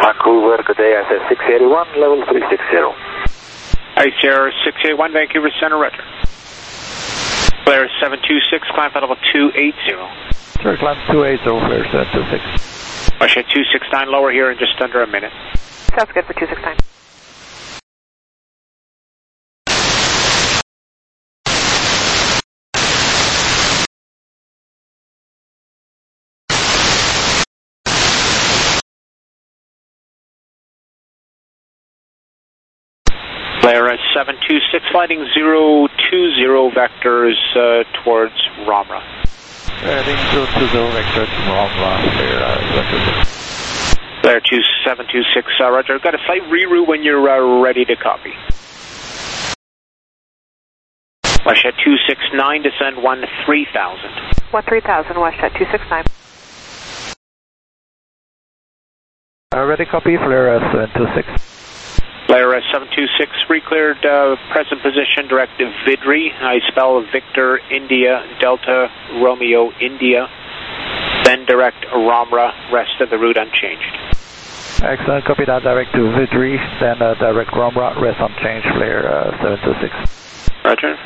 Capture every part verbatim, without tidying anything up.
Vancouver, good day, I said six eighty-one, level three sixty. Ice Air six eighty-one, Vancouver Center, roger. Flare seven two six, climb flight level two eighty. Sure, climb two eighty, Flare seven two six. Russia two six nine, lower here in just under a minute. Sounds good for two six nine. Flare seven two six, flighting zero two zero vectors uh, towards Ramra. Heading zero two zero vectors from Ramra, Flare uh, seven two six. Flare two seven two six, uh, roger. Got a flight reroute when you're uh, ready to copy. Westjet two six nine, descend one three thousand. one three thousand, Westjet two six nine. Uh, ready, copy, Flare uh, seven two six. Flare seven two six, recleared uh, present position, direct Vidri. I spell Victor, India, Delta, Romeo, India. Then direct Ramra, rest of the route unchanged. Excellent, copy that, direct to Vidri, then uh, direct Ramra, rest unchanged, Flare uh, seven two six. Roger.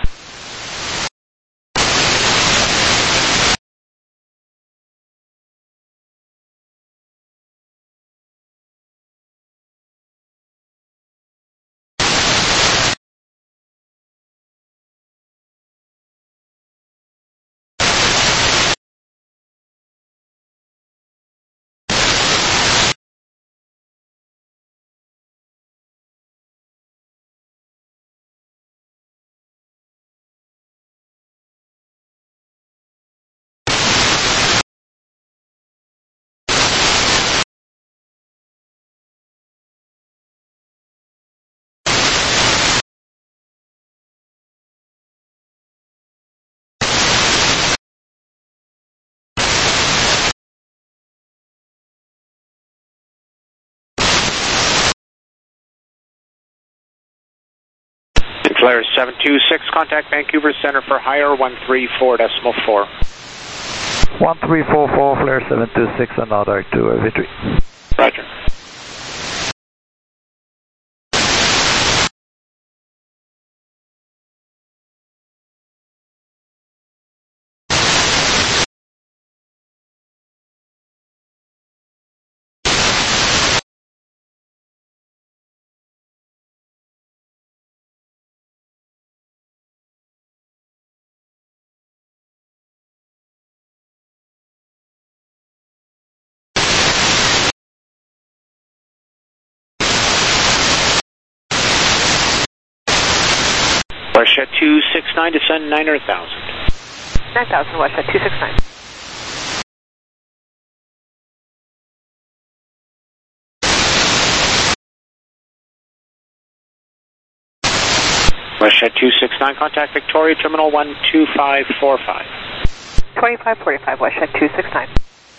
Flare seven two six, contact Vancouver Center for higher one three four decimal four. one three four four, Flare seven two six, and now direct to uh, Vitry. Roger. Westjet two six nine, descend nine thousand. nine thousand, Westjet two six nine. Westjet two six nine, contact Victoria Terminal one two five four five. twenty-five forty-five, Westjet two six nine.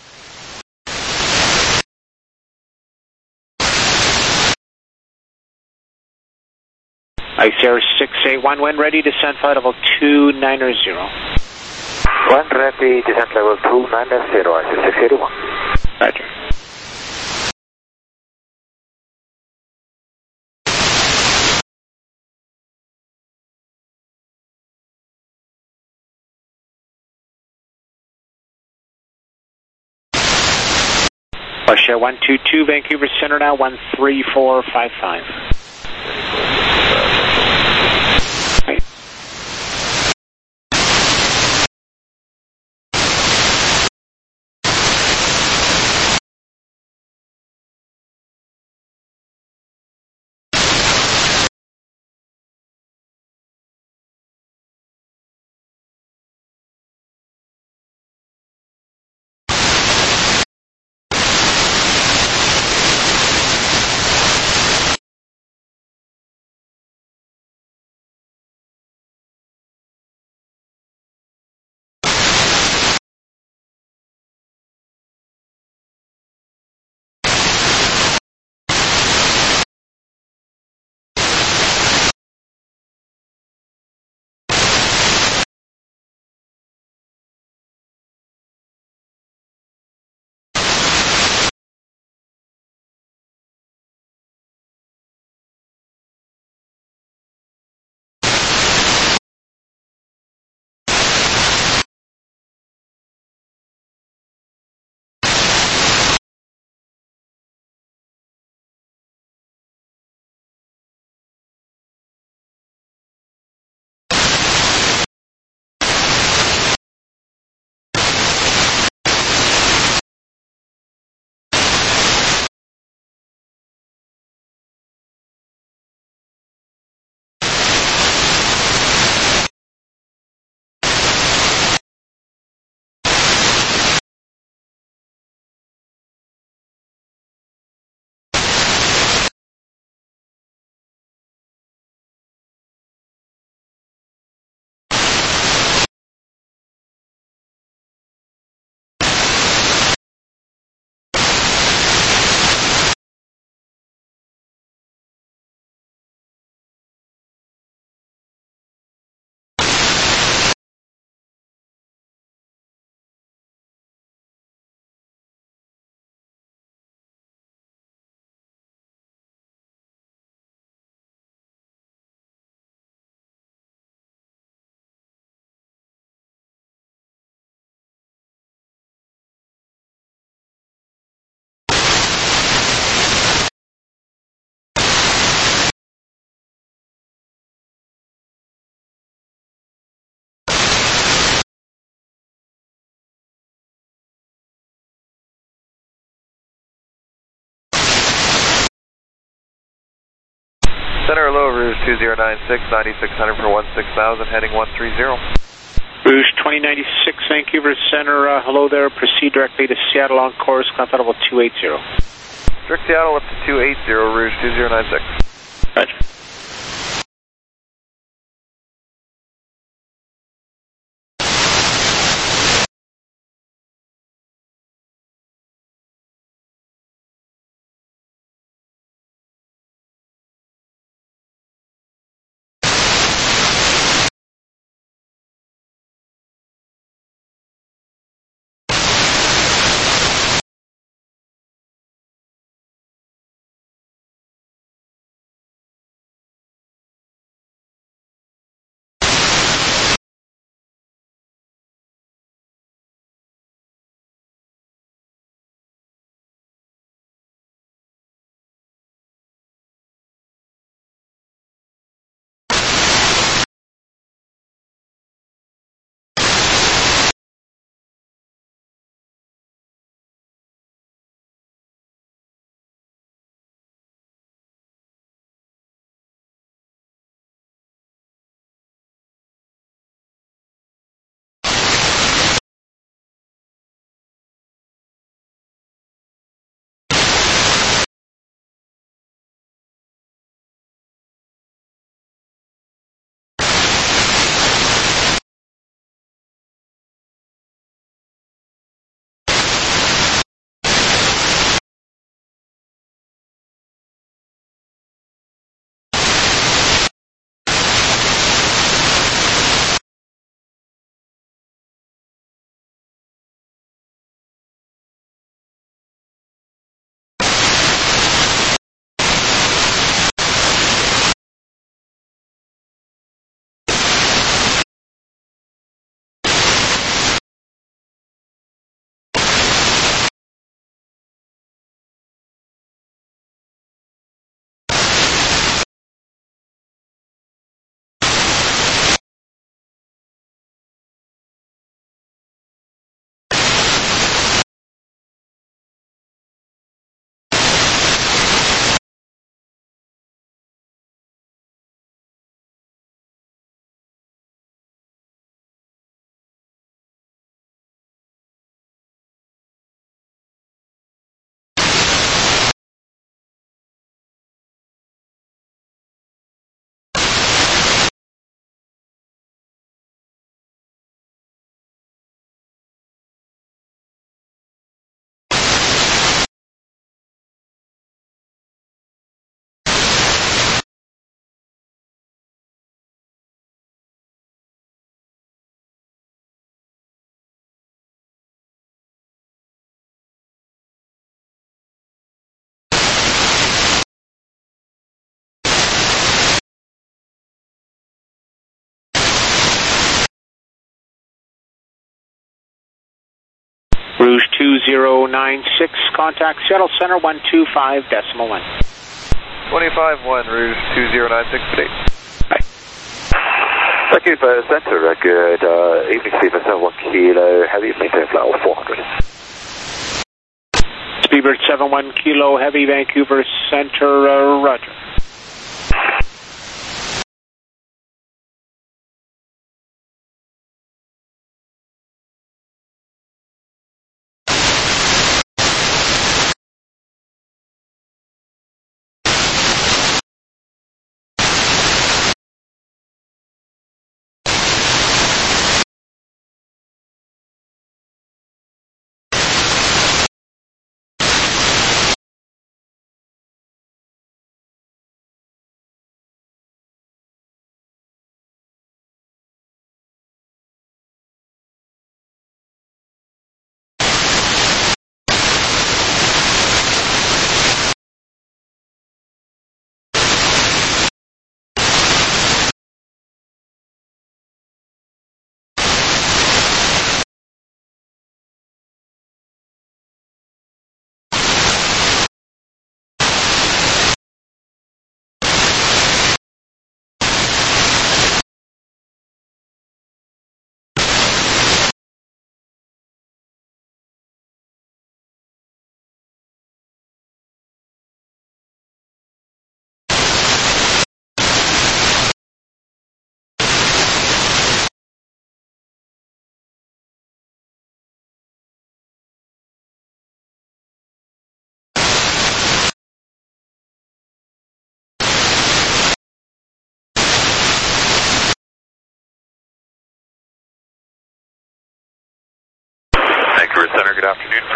Ice Air six eighty-one, when ready, descend flight level two ninety. When ready, descent level two ninety, I said six eighty-one. Roger. Westjet one two two, Vancouver Center now, one three four five five. Center low, Rouge two zero nine six, ninety-six hundred for one six thousand, heading one three zero. Rouge twenty ninety-six, Vancouver Center, uh, hello there, proceed directly to Seattle on course, contact level two eighty. Direct Seattle up to two eighty, Rouge two zero nine six. Roger. Rouge two zero nine six, contact Seattle Center one two five decimal one. twenty-five one, Rouge two zero nine six, good eight. Thank you for Center, uh, good uh, evening, Speedbird seven one Kilo Heavy, maintain flight level four hundred. Speedbird seven one Kilo Heavy, Vancouver Center, uh, roger.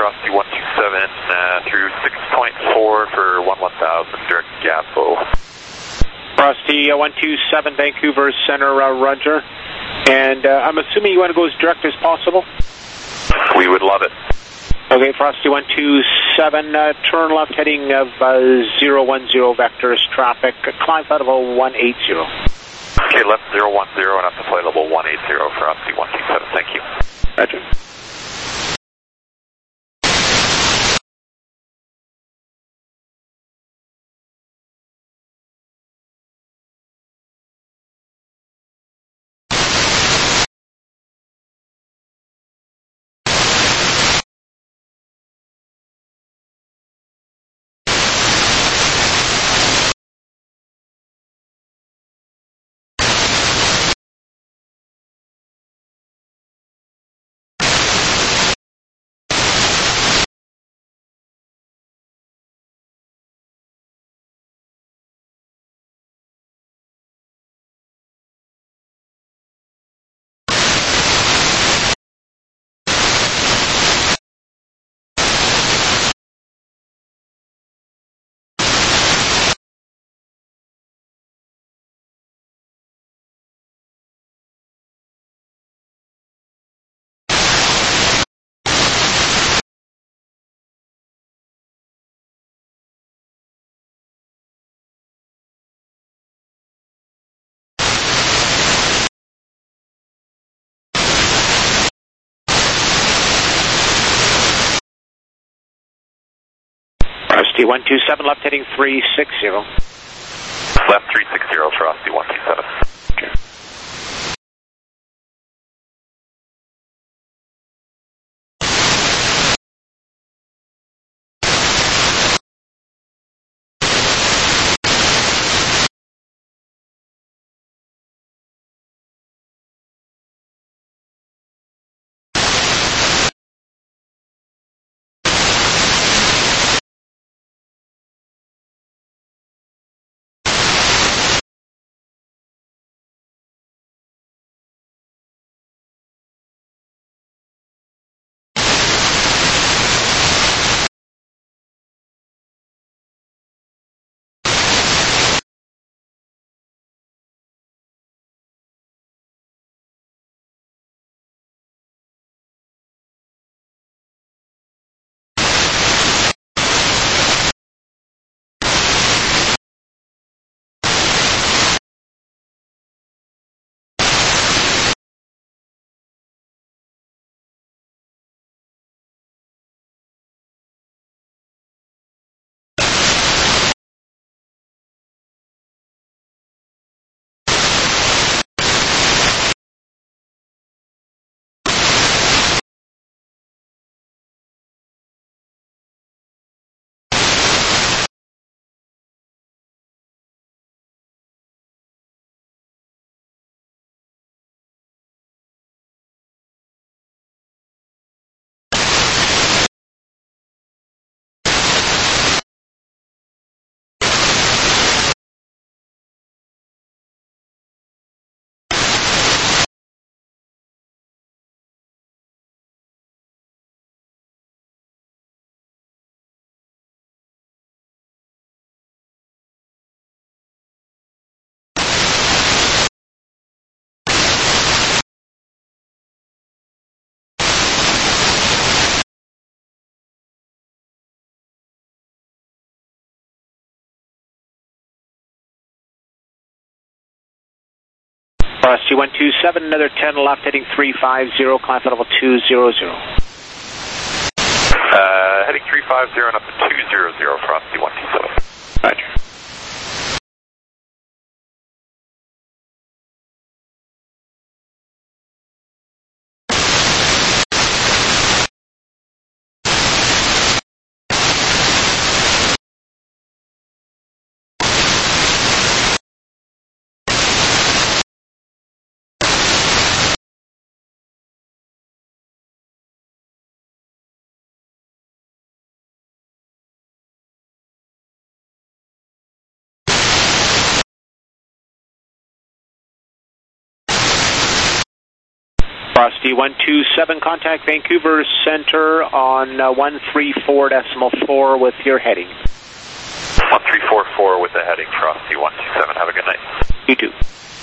Frosty one two seven uh, through six point four for one one thousand, direct Gappo. Frosty uh, one two seven, Vancouver Center, uh, Roger. And uh, I'm assuming you want to go as direct as possible? We would love it. Okay, Frosty one two seven, uh, turn left heading of uh, zero one zero vectors traffic, climb flight level one eight zero. Okay, left zero one zero and up to flight level one eight zero, Frosty one two seven, thank you. Roger. Frosty one two seven, left heading three six zero. Left three six zero, Frosty one two seven. Okay. Frosty one two seven, another ten left heading three five zero, climb flight level two zero zero. Uh, heading three five zero and up to two zero zero, Frosty one two seven. Roger. C one two seven, contact Vancouver Center on uh, one three four decimal four with your heading. one three four four with the heading, Frosty one two seven. Have a good night. You too.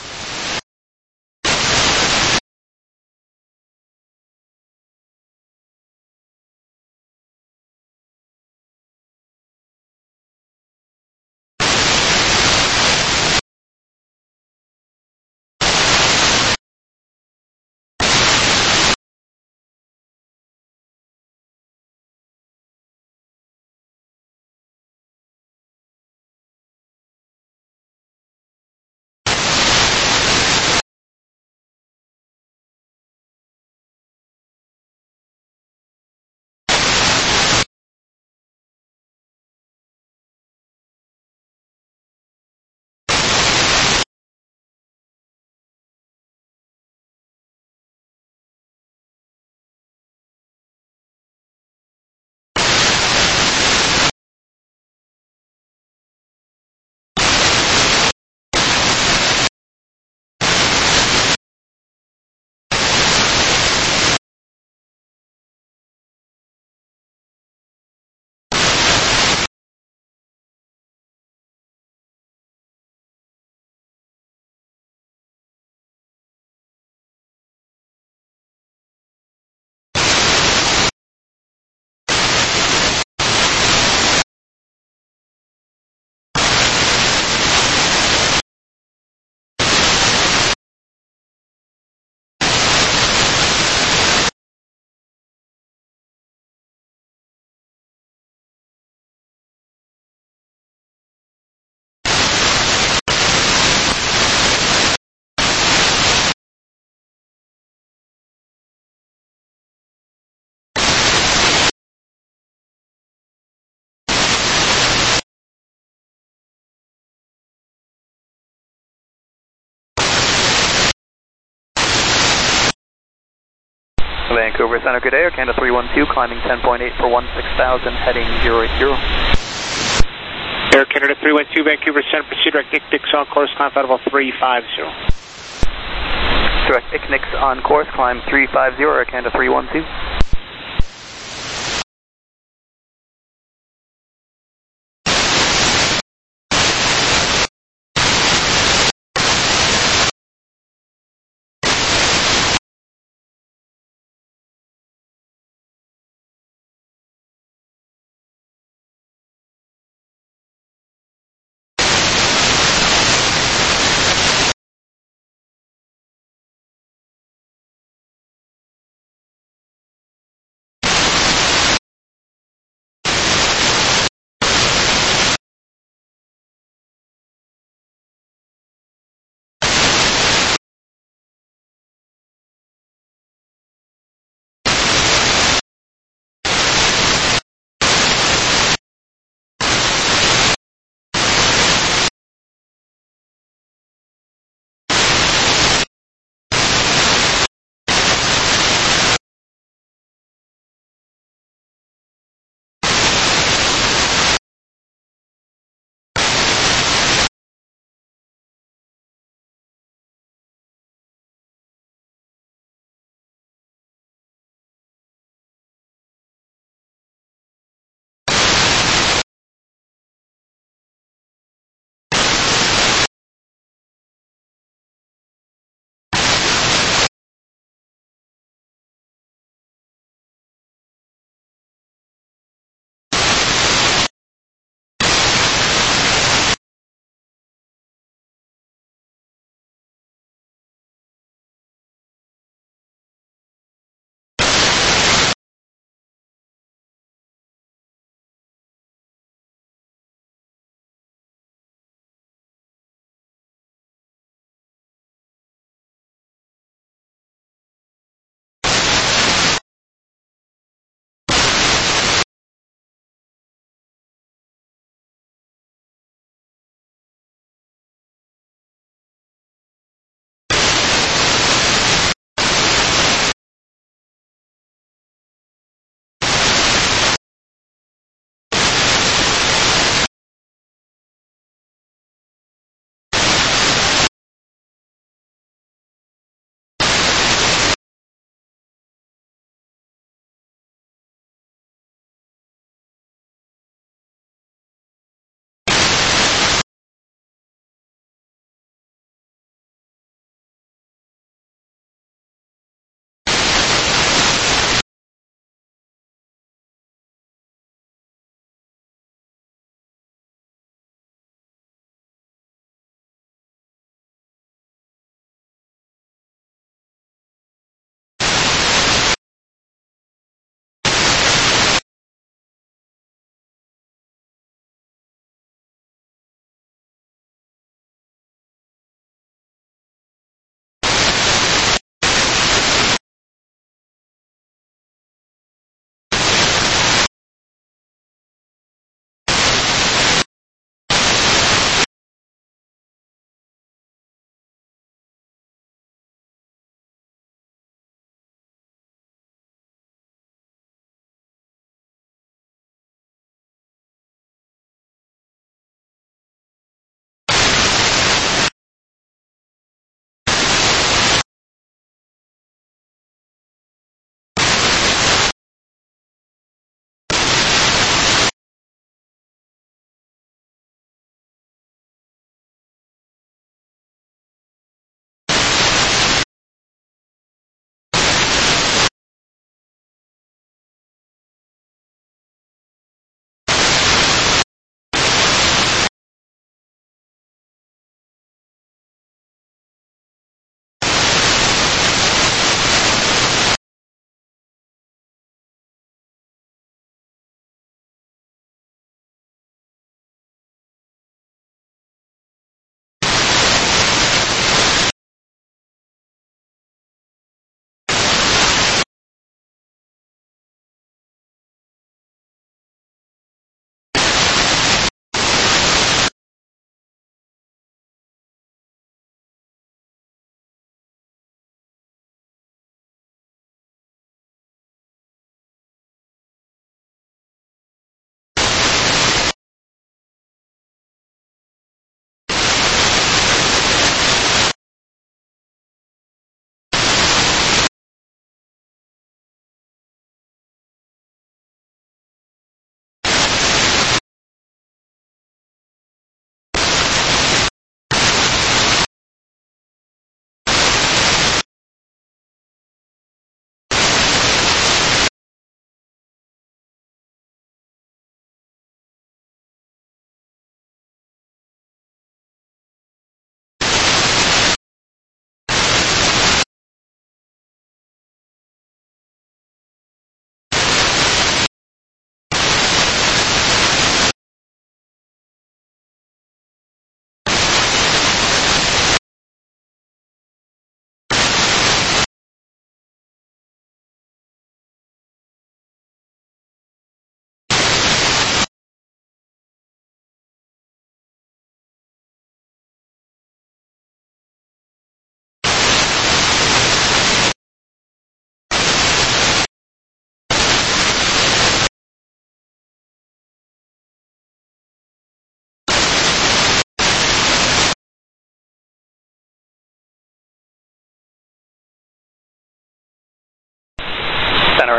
Vancouver Center, good day, Air Canada three one two, climbing ten point eight for one six thousand, heading zero eight zero. Air Canada three one two, Vancouver Center, proceed direct I C N I C on course, climb flight level three five zero. Direct I C N I C on course, climb three five zero, Air Canada three one two.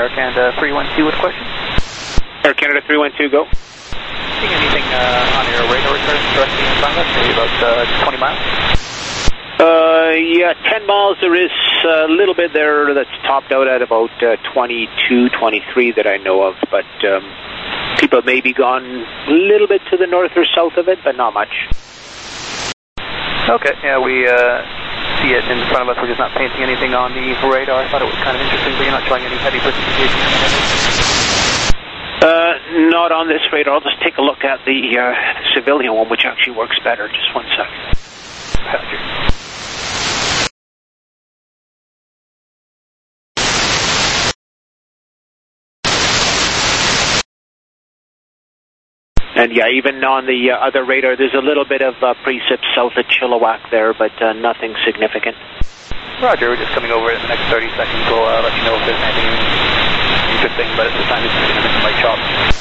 Air Canada three one two with a question. Air Canada three one two, go. Seeing anything uh, on your radar directly in front of us, maybe about uh, twenty miles? Uh, yeah, ten miles. There is a little bit there that's topped out at about uh, twenty-two, twenty-three that I know of, but um, people may be gone a little bit to the north or south of it, but not much. Okay, yeah, we uh, see it in front of us. We're just not painting anything on the radar. I thought it was kind of interesting, but you're not showing any heavy precipitation coming in. Uh, not on this radar. I'll just take a look at the uh, civilian one, which actually works better. Just one second. Roger. And yeah, even on the uh, other radar, there's a little bit of uh, precip south of Chilliwack there, but uh, nothing significant. Roger, we're just coming over in the next thirty seconds. We'll uh, let you know if there's anything interesting, but at this time it's going to miss my chop.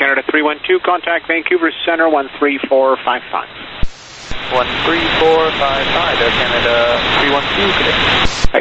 Canada three one two, contact Vancouver Center one three four five five. one three four five five, Air Canada three one two, good day. Hey.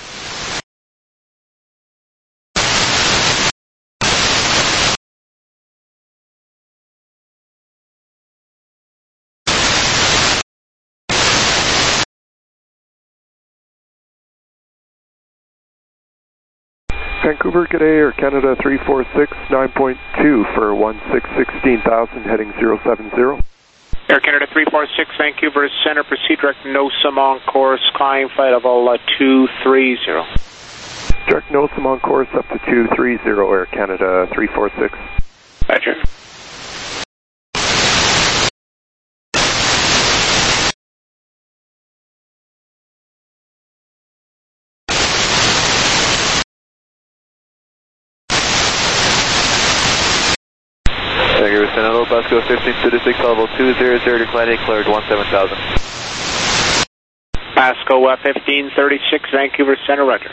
Vancouver, good day, Air Canada three four six, nine point two for one six sixteen thousand, heading zero seven zero. Air Canada three four six, Vancouver Center, proceed direct NOSAM on course, climb flight level uh, two three zero. Direct NOSAM on course up to two three zero, Air Canada three four six. Roger. Vancouver Center, Pasco fifteen thirty-six, level two zero zero, declining, cleared one seven thousand. Pasco uh, fifteen thirty-six, Vancouver Center, roger.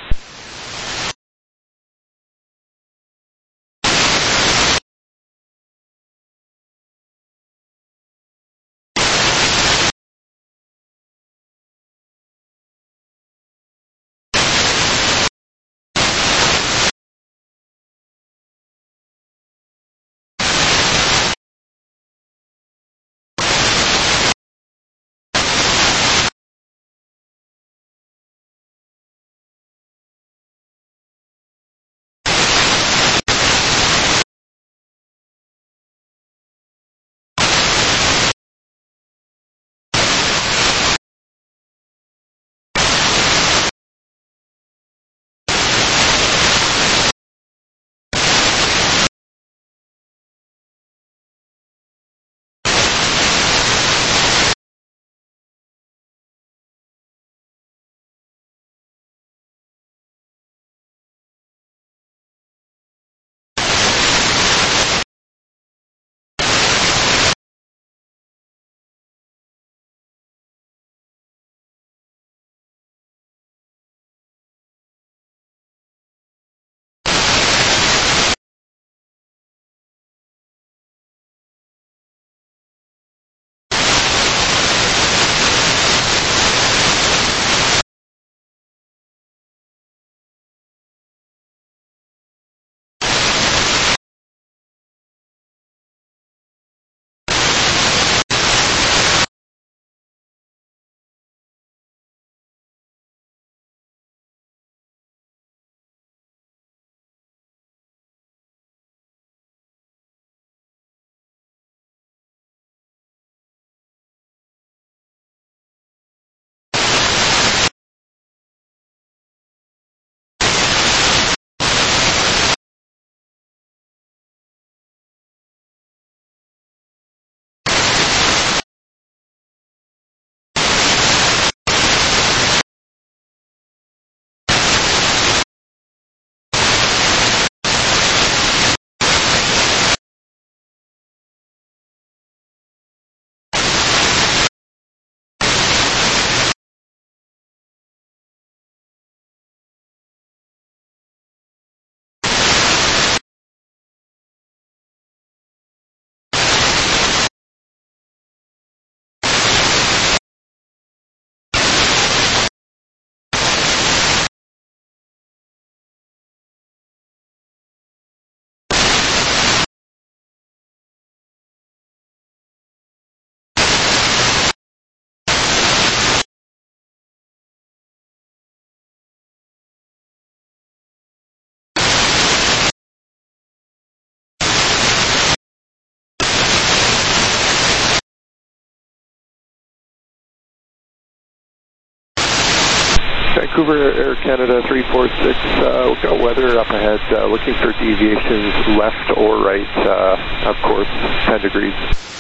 Vancouver, Air Canada three four six, uh, we've got weather up ahead, uh, looking for deviations left or right, uh, of course, ten degrees.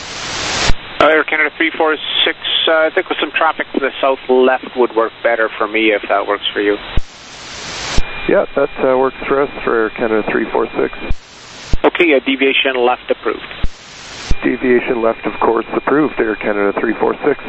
Uh, Air Canada three four six, uh, I think with some traffic to the south left would work better for me if that works for you. Yeah, that uh, works for us for Air Canada three four six. Okay, uh, deviation left approved. Deviation left, of course, approved, Air Canada three four six.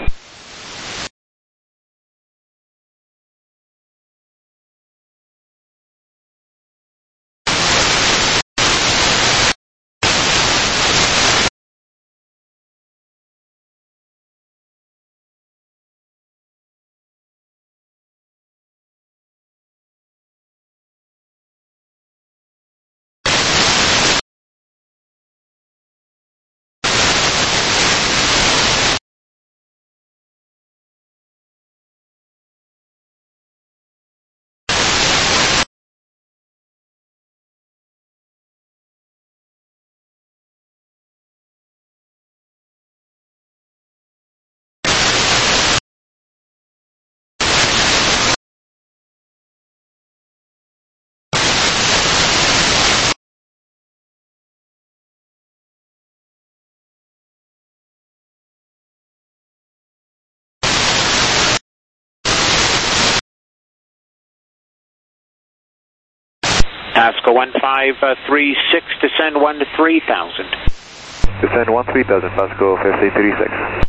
ASCO one five three six, descend one to three thousand. Descend one three thousand, Pasco fifty thirty-six.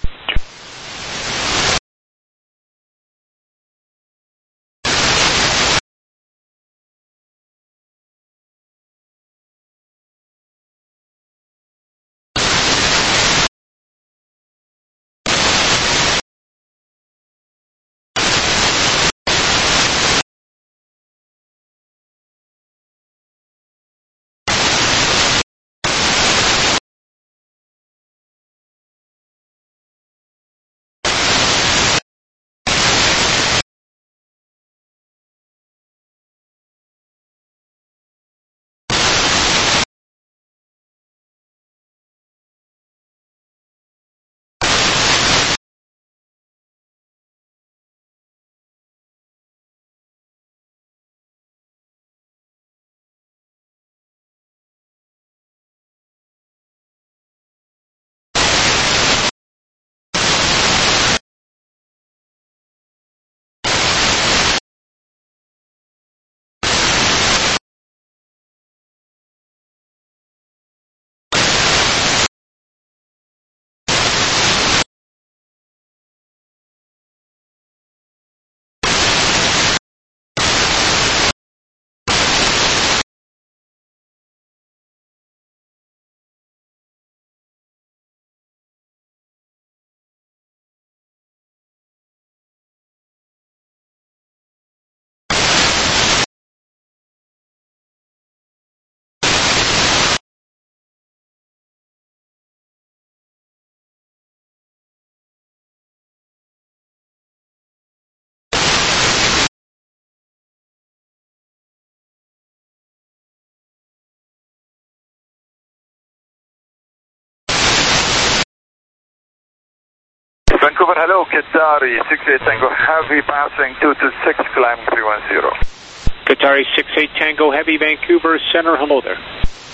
Vancouver, hello, Qatari, six eight Tango Heavy, passing two two six, climbing three one zero. Qatari six eight Tango Heavy, Vancouver Center, hello there.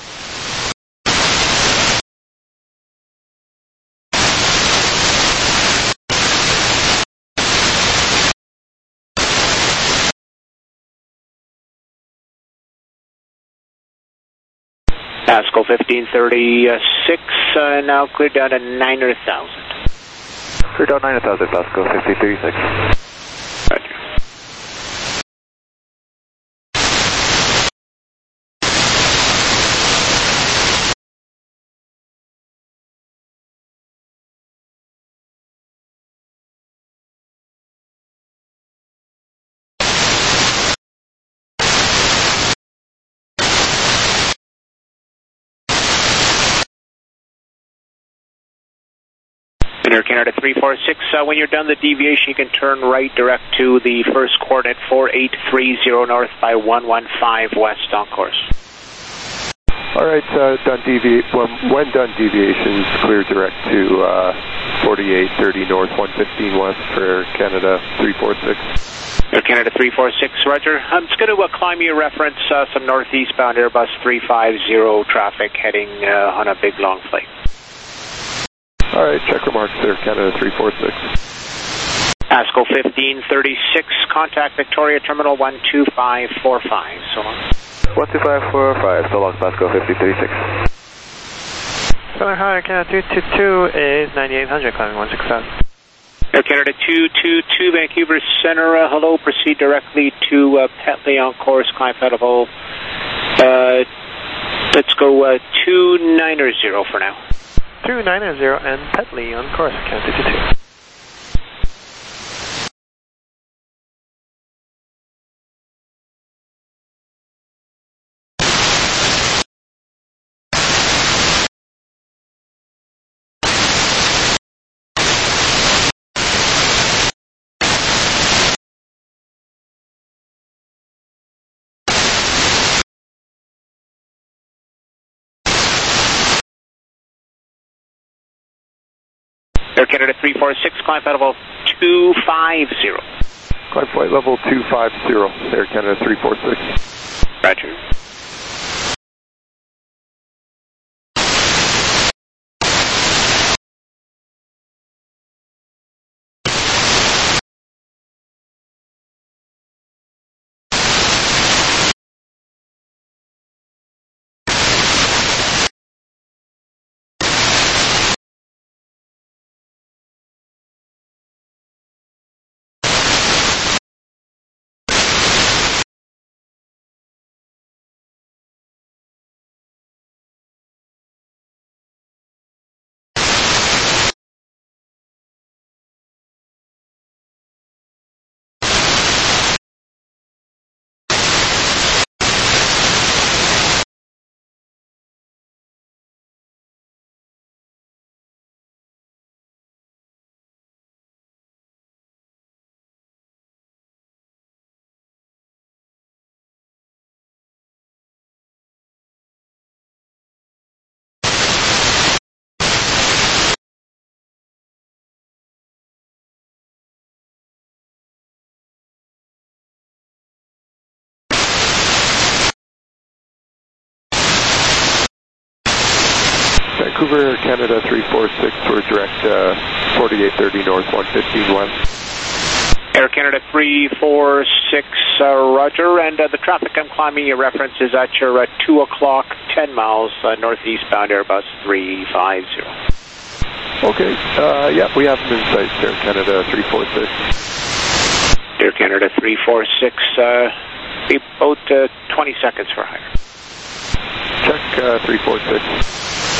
Pascal fifteen thirty-six, uh, now cleared down to nine thousand. Clear down nine thousand, Pasco fifty thirty-six. Roger. Air Canada three four six, uh, when you're done the deviation, you can turn right direct to the first coordinate four eight three zero north by one one five west on course. All right, uh, done devi when, when done deviations, clear direct to uh, forty-eight thirty north, one fifteen west for Air Canada three four six. Air Canada three four six, roger. I'm just going to uh, climb you a reference, uh, some northeastbound Airbus three five zero traffic heading uh, on a big long flight. All right, check remarks there, Canada three four six. Pascal fifteen thirty-six, contact Victoria Terminal one two five four five, so long. one two five four five, so long, Pascal fifty thirty-six. Center High, Canada two two two is ninety-eight hundred, climbing one six thousand. Air Canada two two two, Vancouver Center, uh, hello, proceed directly to uh, Petley on course, climb pedal. Uh, let's go uh, two nine zero for now. two nine zero and Petley on course, Canada two two two. Air Canada three four six, climb flight level two five zero. Climb flight level two five zero, Air Canada three four six. Roger. Vancouver, Air Canada three four six, we're direct uh, forty-eight thirty north, one fifteen west. Air Canada three four six, uh, roger, and uh, the traffic I'm climbing your reference is at your uh, two o'clock, ten miles, uh, northeastbound Airbus three five zero. Okay, uh, yeah, we have them in sight, Air Canada three four six. Air Canada three four six, uh, be about uh, twenty seconds for higher. Check uh, three four six.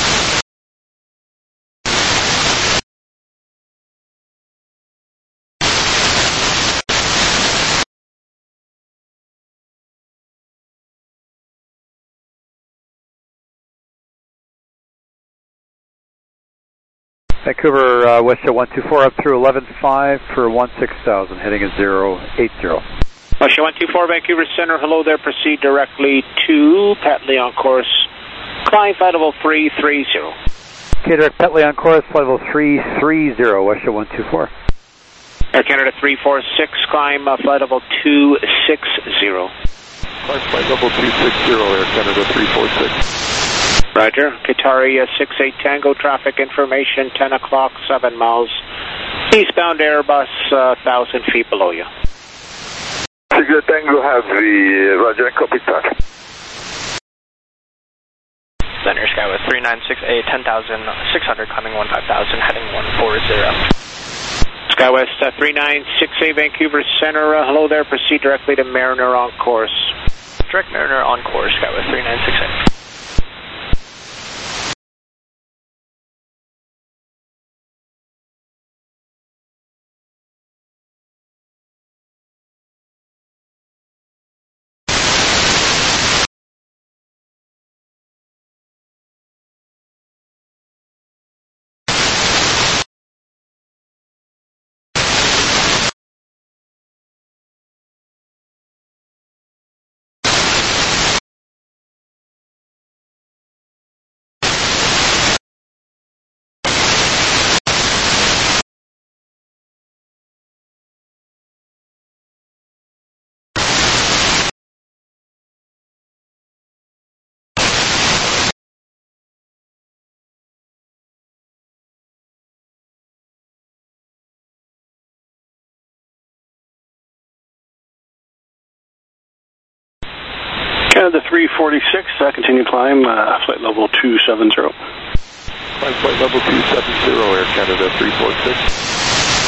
Vancouver, uh, WestJet one two four up through eleven five for one six thousand, heading at zero eight zero. WestJet one two four, Vancouver Center, hello there, proceed directly to Petley on course, climb flight level three three zero. Okay, direct Petley on course, flight level three three zero, WestJet one two four. Air Canada three four six, climb uh, flight level two six zero. Climb flight level two six zero, Air Canada three four six. Roger, Qatari uh, six eight Tango, traffic information, ten o'clock, seven miles, eastbound Airbus, uh, one thousand feet below you. six eight Tango, have the Roger, copy that. Center Skywest three nine six A, ten thousand six hundred, climbing one five thousand, heading one four zero. Skywest uh, three nine six A, Vancouver Center, uh, hello there, proceed directly to Mariner on course. Direct Mariner on course, Skywest three nine six A. Canada three forty-six, uh, continue climb, uh, flight level two seven zero. Climb flight level two seven zero, Air Canada three four six.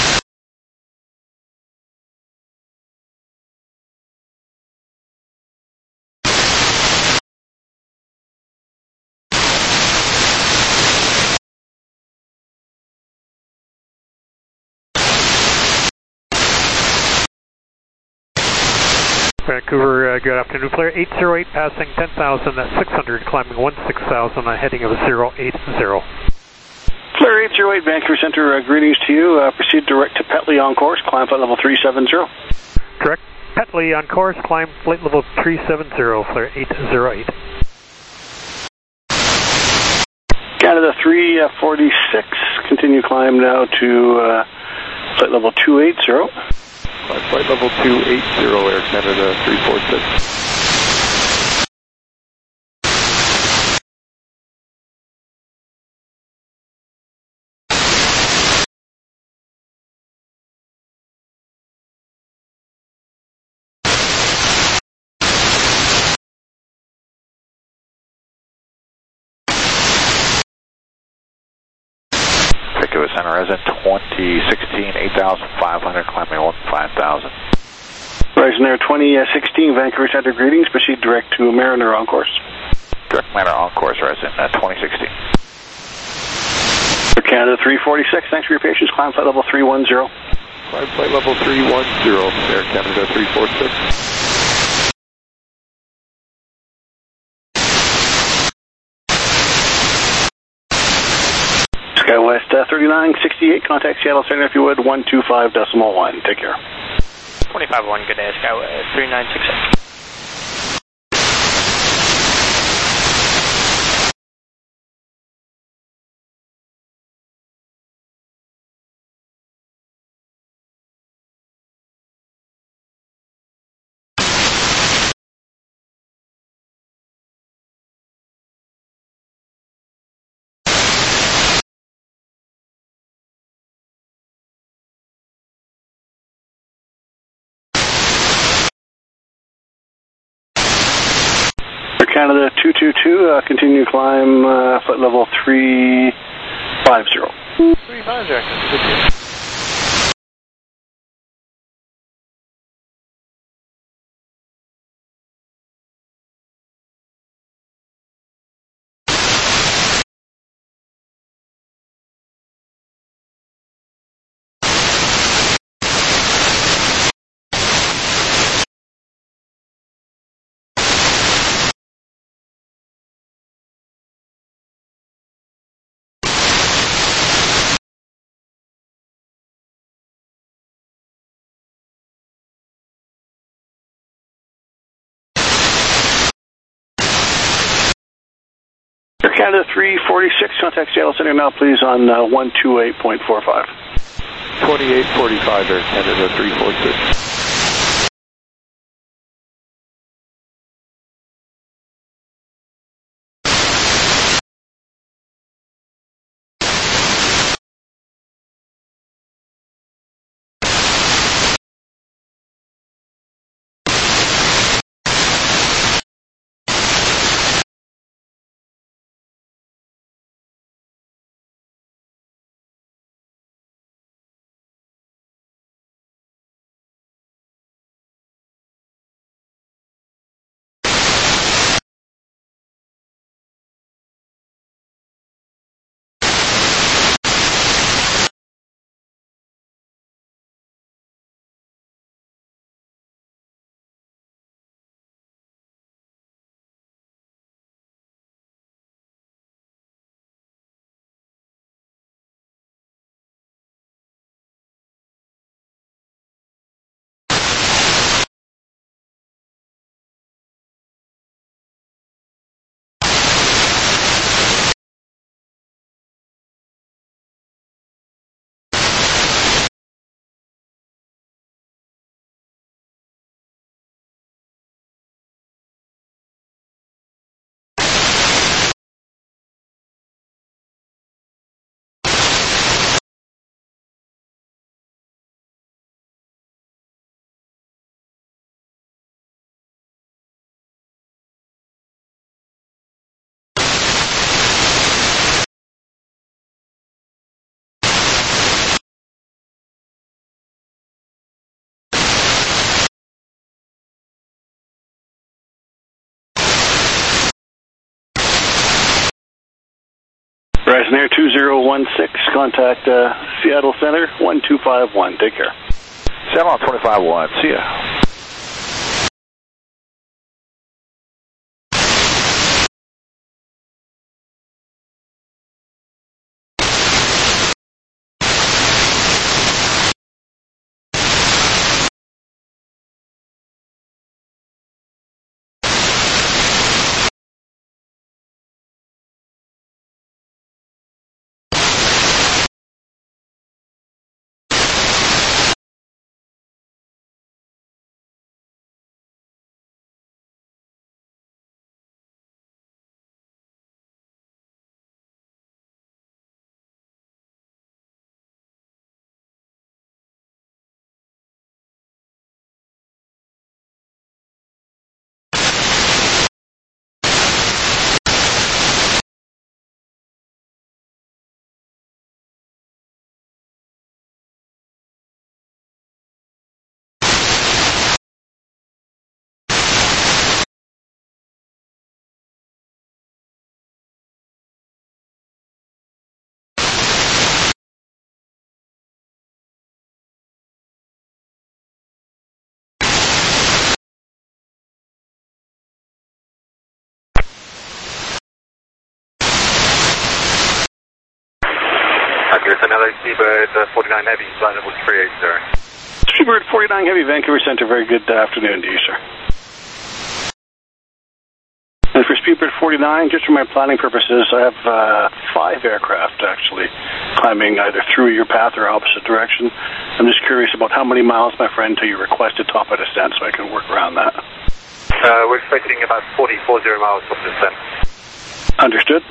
Vancouver, uh, good afternoon, Flare eight zero eight, passing ten thousand six hundred, climbing one six thousand, uh, heading of zero eight zero. Flare eight zero eight, Vancouver Center, uh, greetings to you. Uh, proceed direct to Petley on course, climb flight level three seven zero. Direct Petley on course, climb flight level three seven zero, Flare eight zero eight. Canada three forty-six, continue climb now to uh, flight level two eight zero. Climb flight level two eight zero, Air Canada three four six. Vancouver Center, resident twenty sixteen, eight thousand five hundred, climbing one five thousand. Horizon Air twenty sixteen, Vancouver Center, greetings. Proceed direct to Mariner on course. Direct Mariner on course, resident uh, twenty sixteen. Canada three forty-six, thanks for your patience. Climb flight level three one zero. Climb flight level three one zero, Air Canada three four six. SkyWest uh, thirty-nine sixty-eight, contact Seattle Center if you would, one two five decimal one. Take care. twenty-five one, good day, SkyWest three nine six eight. Canada two two two, uh, continue climb, uh, flight level three five zero. three five zero, good. Air Canada three forty-six, contact Seattle Center now, please, on uh, one two eight point four five. twenty-eight forty-five, Air Canada three forty-six. Horizon Air two zero one six, contact uh, Seattle Center one two five one. Take care. Seattle on twenty-five one, see ya. Another Seabird uh, forty-nine Heavy, flight level three eight zero. Seabird forty-nine Heavy, Vancouver Center, very good afternoon to you, sir. And for Seabird forty-nine, just for my planning purposes, I have uh, five aircraft actually climbing either through your path or opposite direction. I'm just curious about how many miles, my friend, till you requested top of descent so I can work around that. Uh, we're expecting about forty, forty miles of descent. Understood.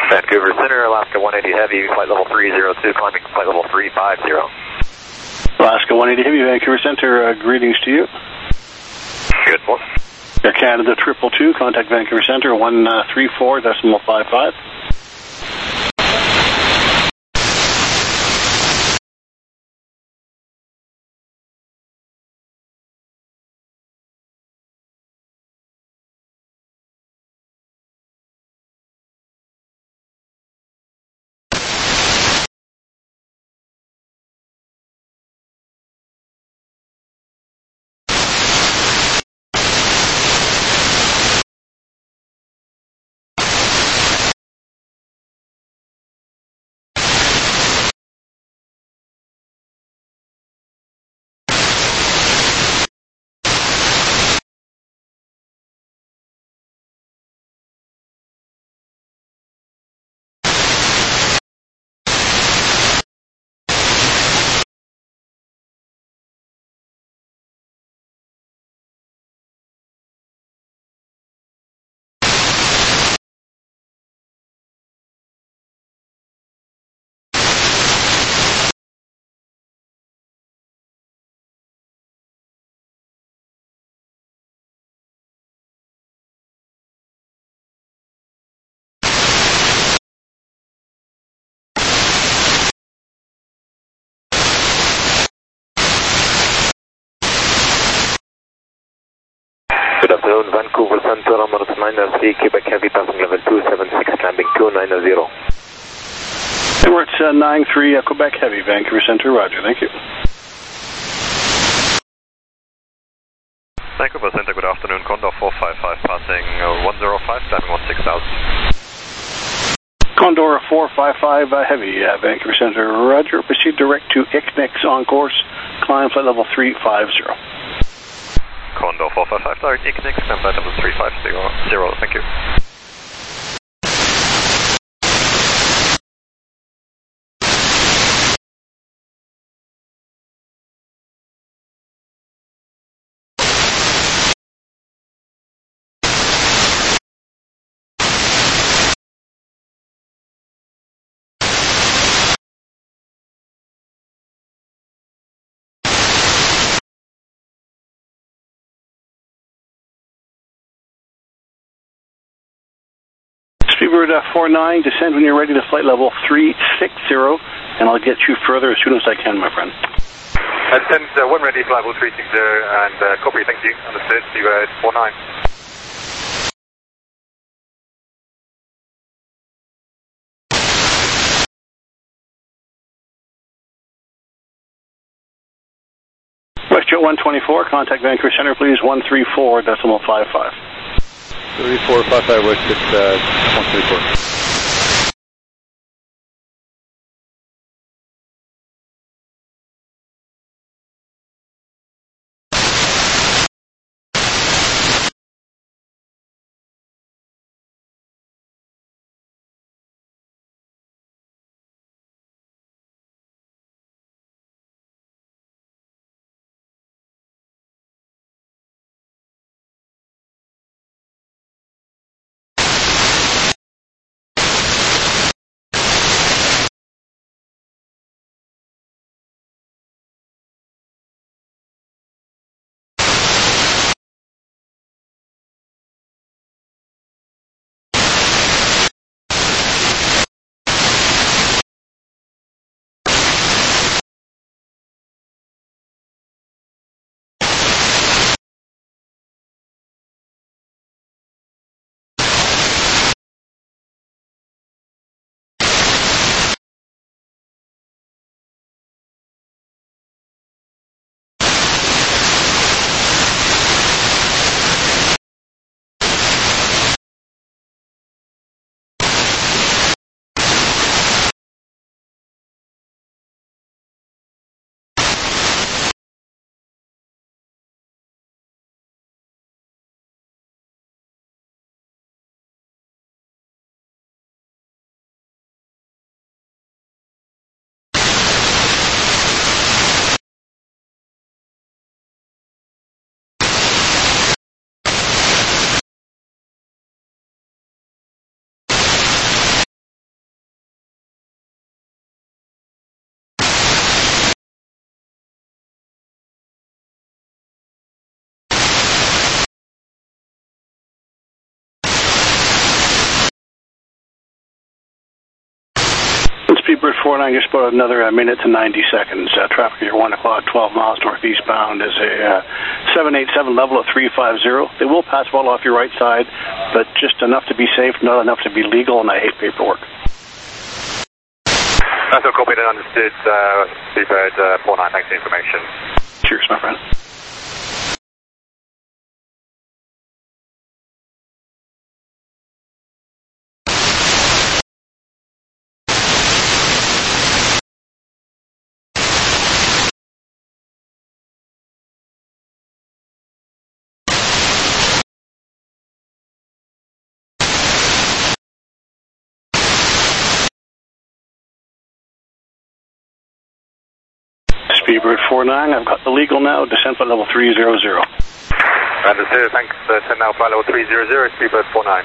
Vancouver Center, Alaska one eighty Heavy, flight level three zero two, climbing flight level three five zero. Alaska one eighty Heavy, Vancouver Center, uh, greetings to you. Good one. Air Canada triple two, contact Vancouver Center, one three four decimal five five. Good afternoon, Vancouver Center, Emirates nine three, Quebec Heavy, passing level two seven six, climbing two nine zero. Emirates uh, nine three, uh, Quebec Heavy, Vancouver Center, roger, thank you. Vancouver Center, good afternoon, Condor four five five, passing uh, one zero five, climbing one six thousand. Condor four five five, uh, Heavy, uh, Vancouver Center, roger, proceed direct to I C N I X on course, climb flight level three five zero. Condor four five five, direct I C N I X, climb flight level three five zero, thank you. Speedbird uh, four nine, descend when you're ready to flight level three six zero, and I'll get you further as soon as I can, my friend. Ascend uh, one ready, flight level three six zero, and uh, copy, thank you. Understood, Speedbird four nine. WestJet one twenty-four, contact Vancouver Center, please, one three four decimal five five. three four five five, WestJet uh, one twenty-four. Speedbird four nine, just about another uh, minute to ninety seconds. Uh, traffic here one o'clock, twelve miles northeastbound is a uh, seven eight seven level at three five zero. They will pass well off your right side, but just enough to be safe, not enough to be legal, and I hate paperwork. That's all copied and understood, uh, Speedbird uh, four nine, thanks for the information. Cheers, my friend. Speedbird four nine, I've got the legal now, descent flight level three zero zero. Understood, thanks, uh, descent now flight level three zero zero, Speedbird four nine.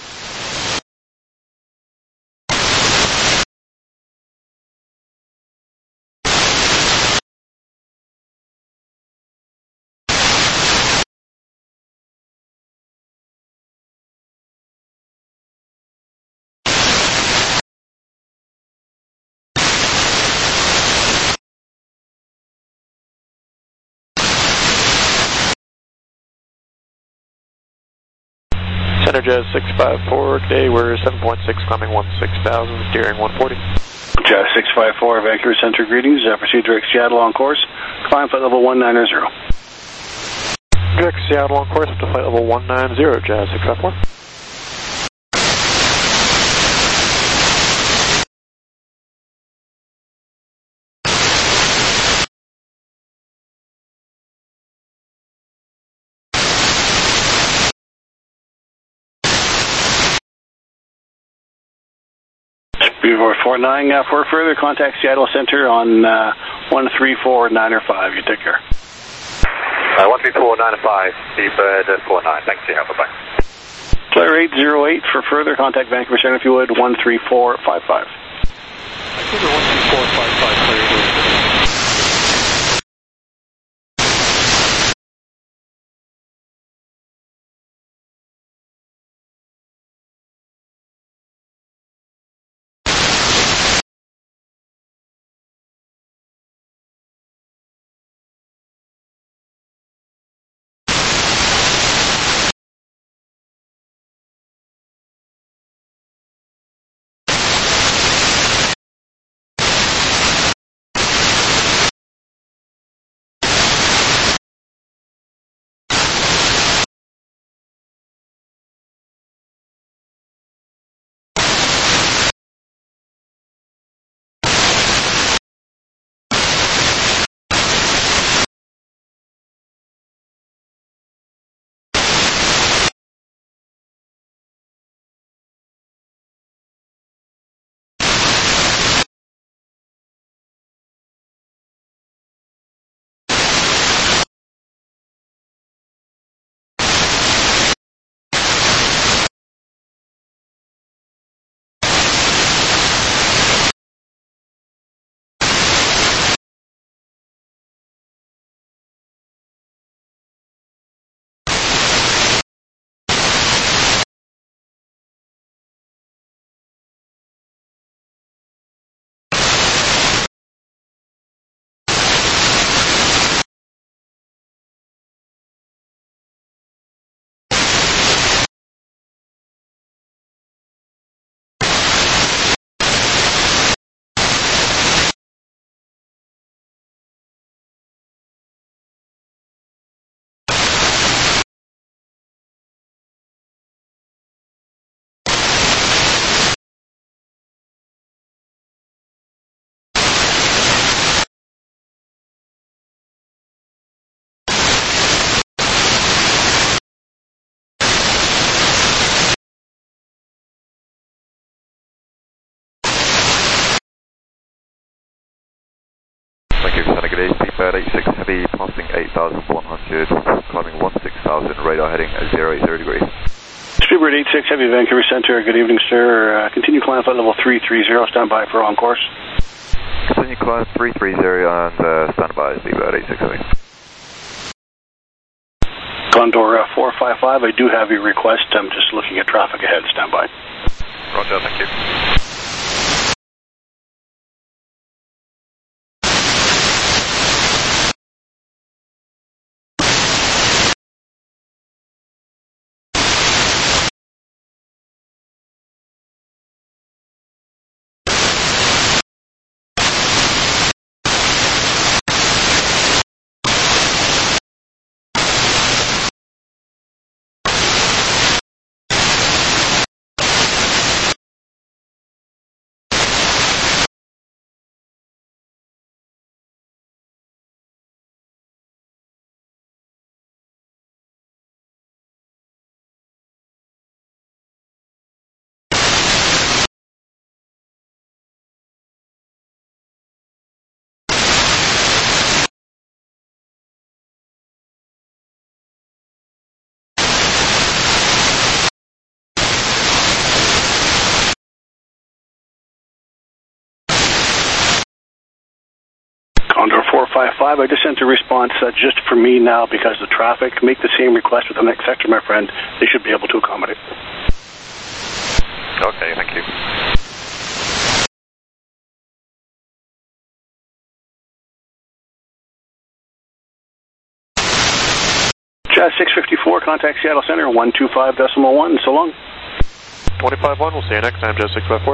Center Jazz six five four, today we're seven point six, climbing one six thousand, steering one forty. Jazz six five four, Vancouver Center greetings, uh, proceed direct Seattle on course, climb flight level one nine zero. Direct Seattle on course to flight level one nine zero, Jazz six five four. Speedbird four nine, uh, for further contact Seattle Center on uh, one three four nine five. You take care. Uh, one three four nine five, Speedbird uh, four nine, thanks for your help, bye-bye. Player eight zero eight, for further contact Vancouver Center if you would, one three four five five. Vancouver one three four five five, player eight. Speedbird eight six heavy, passing eight thousand one hundred, climbing one six thousand, radar heading at zero eight zero degrees. Speedbird eight six heavy, Vancouver Center, good evening, sir. Uh, continue climb flight level three three zero, stand by for on course. Continue climb three three zero and uh, stand by, Speedbird eight six heavy. Condor uh, four five five, I do have your request. I'm just looking at traffic ahead, stand by. Roger, thank you. five five. I just sent a response uh, just for me now because of the traffic. Make the same request with the next sector, my friend. They should be able to accommodate. Okay, thank you. Jazz six fifty-four, contact Seattle Center, one two five decimal one. So long. twenty-five one, we'll see you next time, Jazz six fifty-four.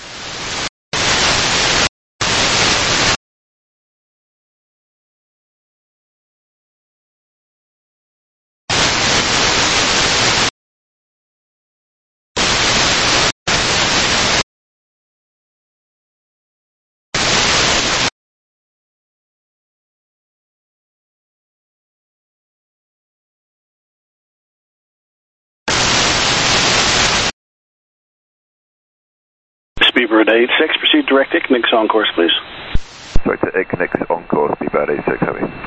Speedbird eight six, proceed direct Ignix on course, please. Sorry to Ignix on course, Speedbird eight six, heavy.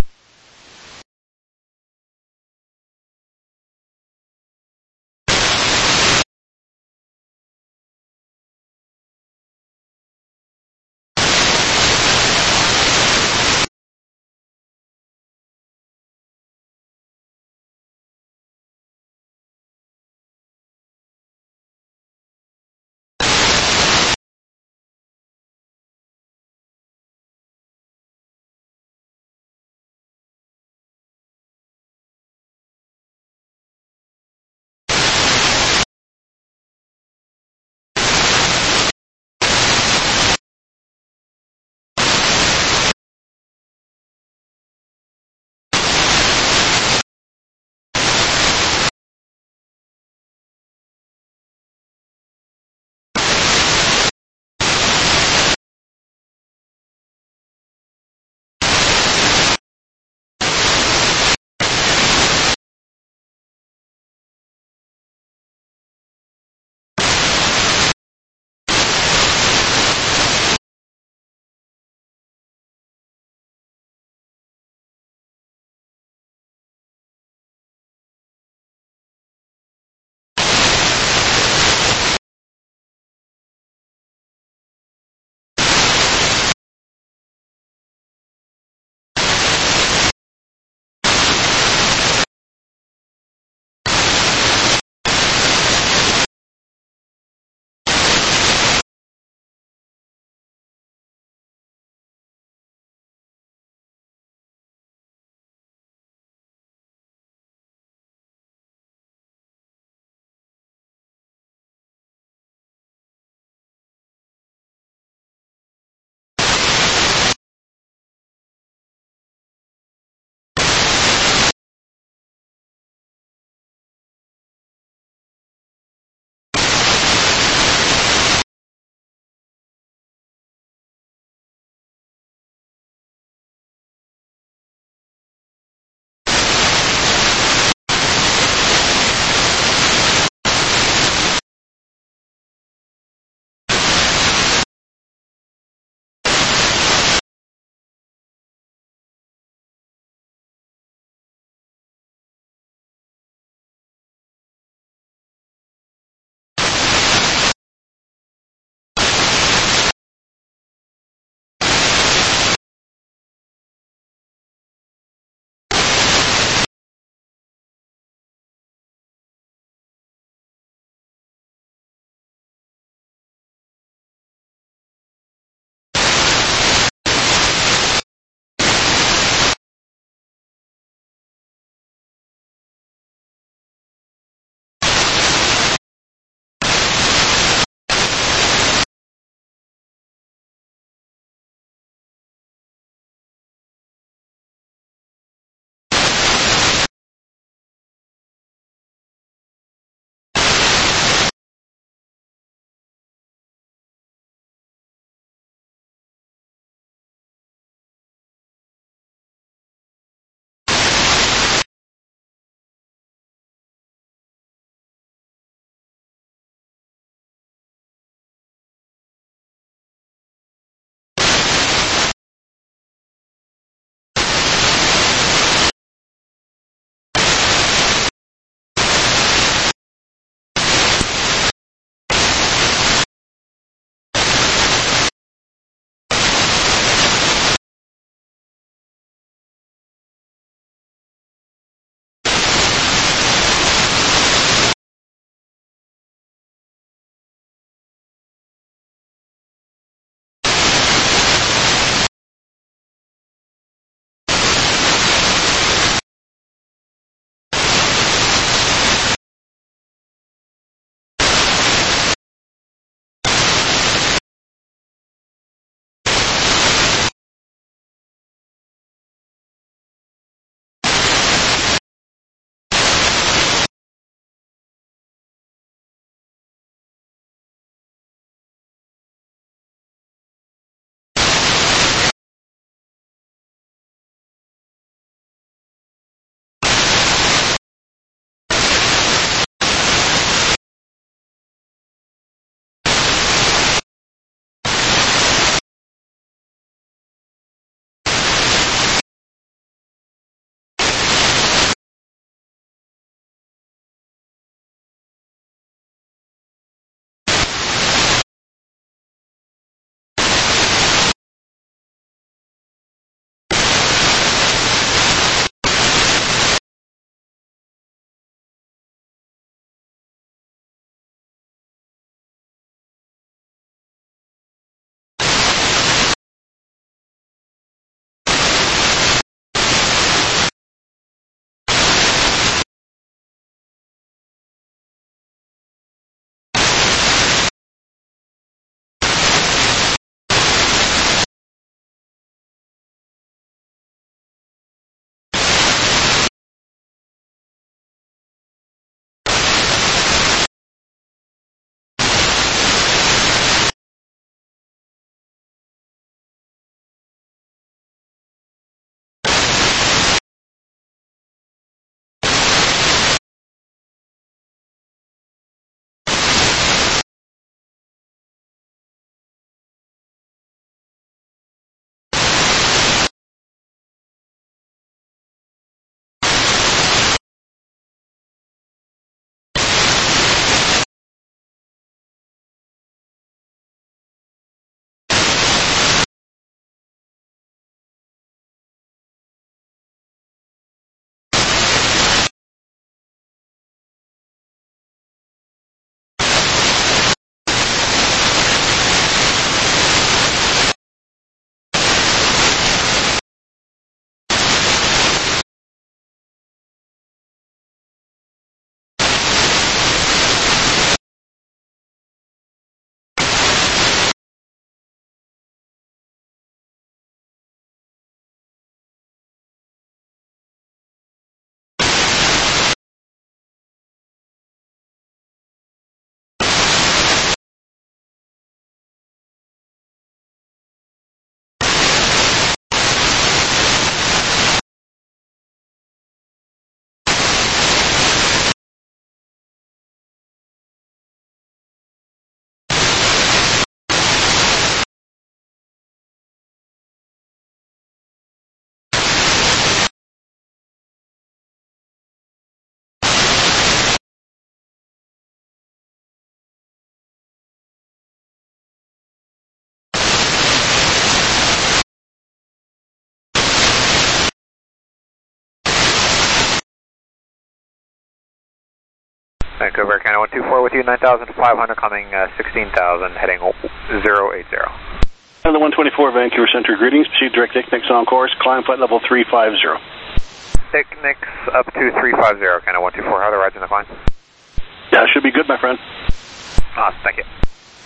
Vancouver, Canada one two four with you, nine thousand five hundred, coming uh, sixteen thousand, heading zero eight zero. Canada one twenty-four, Vancouver Center, greetings. Proceed direct Ickniks on course, climb flight level three five zero. Ickniks up to three five zero, Canada one two four, how are the rides in the climb? Yeah, should be good, my friend. Awesome, thank you.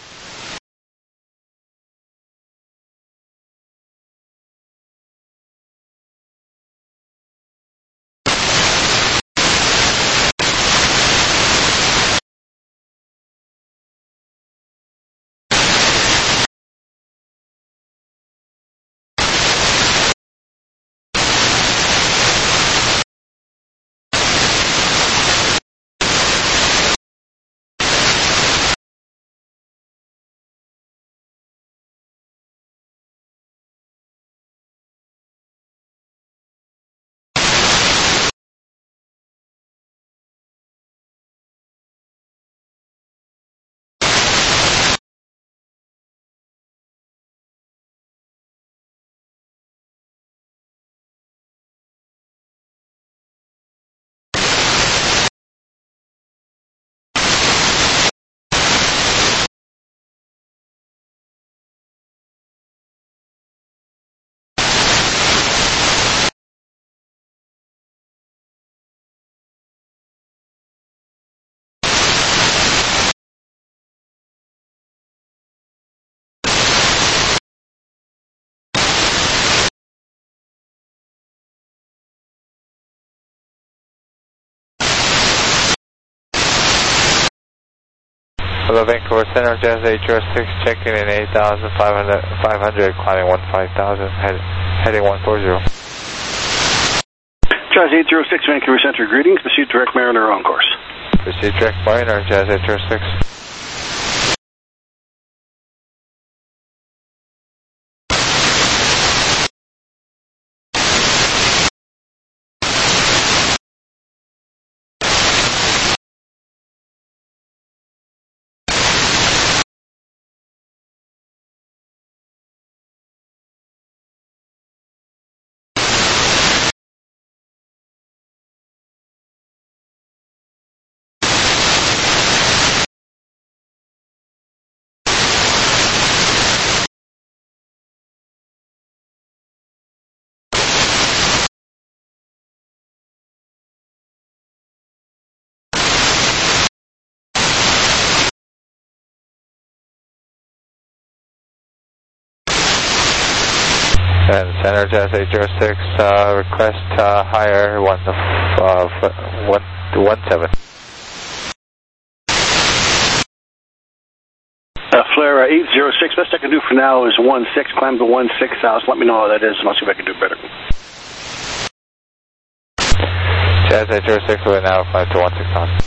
Hello, Vancouver Center, Jazz eight zero six, checking in eight thousand five hundred, climbing one five thousand, head, heading one four zero. Jazz eight zero six, Vancouver Center, greetings. Proceed direct Mariner on course. Proceed direct Mariner, Jazz eight zero six. And Center Jazz eight zero six, uh, request uh, higher one, uh, one, one seven. Uh, Flare uh, eight zero six, best I can do for now is one six, climb to one six thousand. Let me know how that is, and I'll see if I can do better. Jazz eight zero six, we're now climb to one six thousand.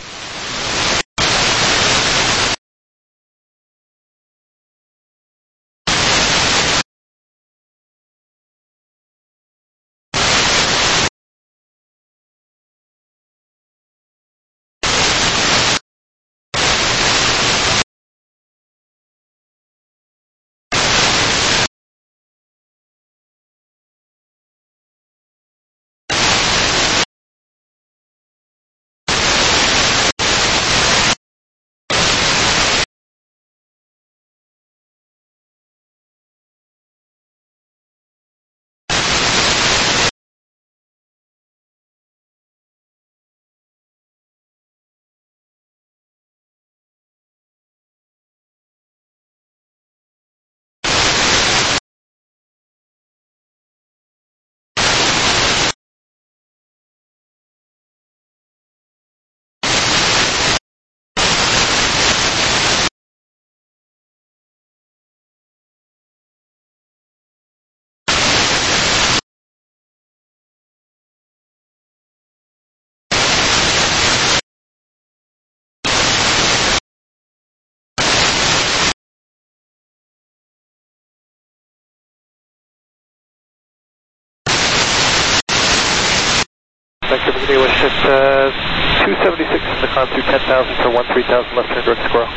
Vancouver today was shift uh, two seventy-six in the con through ten thousand for one three thousand left turn direct squirrel.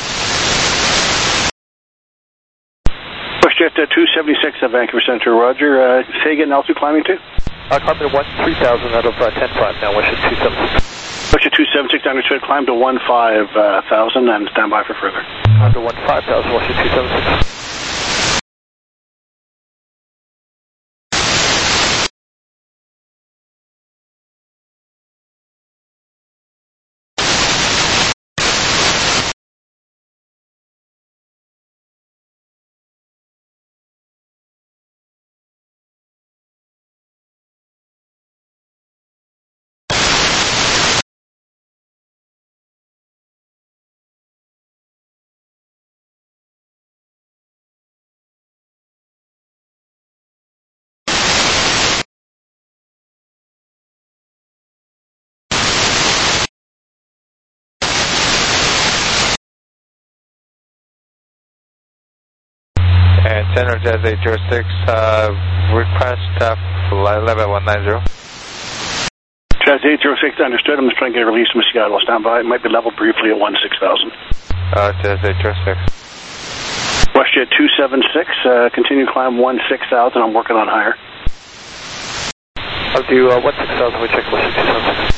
Push jet uh, two seventy-six at Vancouver Center, roger. Uh, say again, altitude climbing to? Uh, climbing to one three thousand out of uh, ten five now, wish it two seventy-six. Push Russia two seven six, understood. Climb to one five thousand and stand by for further. Climb to one five thousand, Russia two seven six. And Center Jazz eight zero six, uh, request uh, level one nine zero. Jazz eight zero six, understood. I'm just trying to get a release from Seattle. Stand by. It might be leveled briefly at one six thousand. Uh, Jazz eight zero six. WestJet two seven six, uh, continue climb one six thousand. I'm working on higher. I'll do uh, one six thousand, we check Russia two seven six.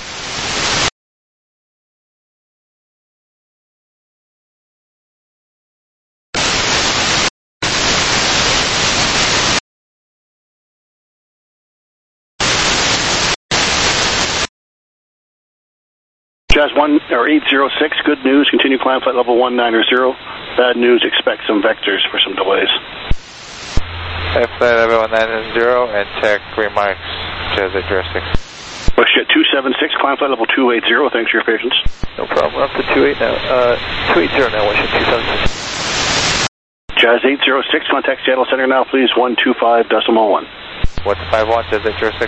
Jazz one or eight zero six, good news. Continue climb flight level one nine zero. Bad news, expect some vectors for some delays. Flight level one nine zero and check remarks, Jazz eight zero six. WestJet two seven six, climb flight level two eight zero. Thanks for your patience. No problem. We're up to two eight now. Uh, two eight zero now, WestJet two seven six. Jazz eight zero six, contact Seattle Center now, please. one two five decimal one. What's five one, Jazz eight zero six?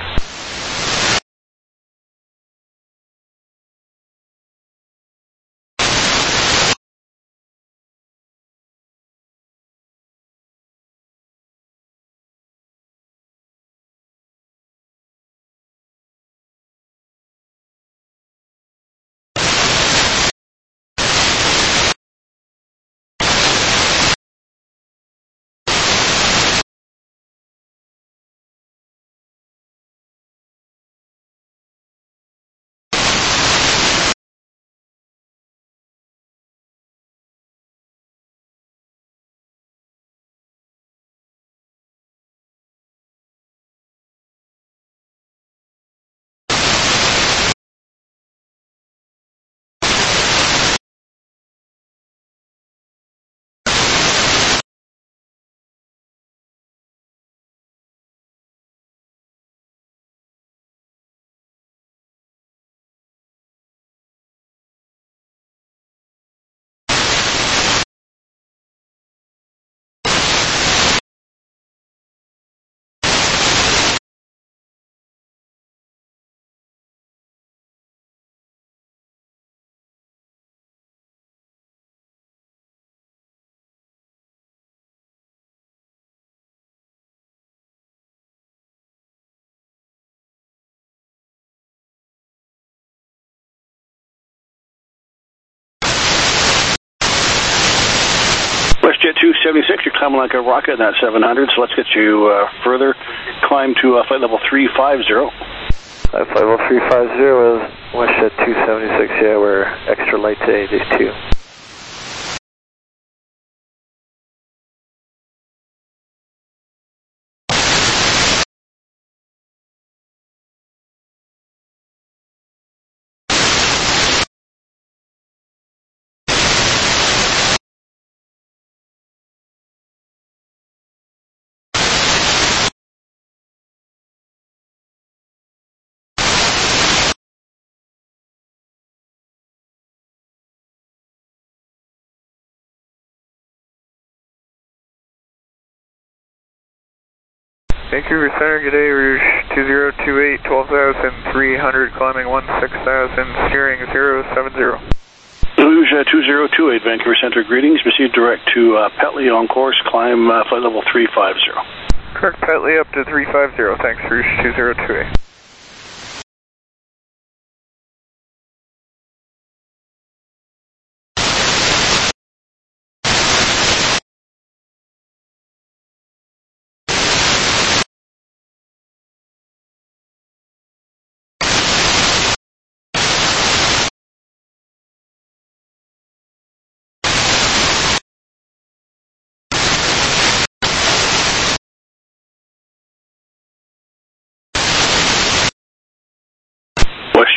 WestJet two seventy-six, you're climbing like a rocket in that seven hundred, so let's get you uh, further. Climb to uh, flight level three five zero. Uh, flight level three five zero is WestJet two seventy-six, yeah, we're extra light today, day two. Vancouver Center, good day, Rouge two zero two eight, twelve thousand three hundred, climbing one six thousand, steering zero seven zero. Rouge uh, two zero two eight, Vancouver Center, greetings. Proceed direct to uh, Petley on course, climb uh, flight level three five zero. Correct, Petley up to three five zero, thanks, Rouge two zero two eight.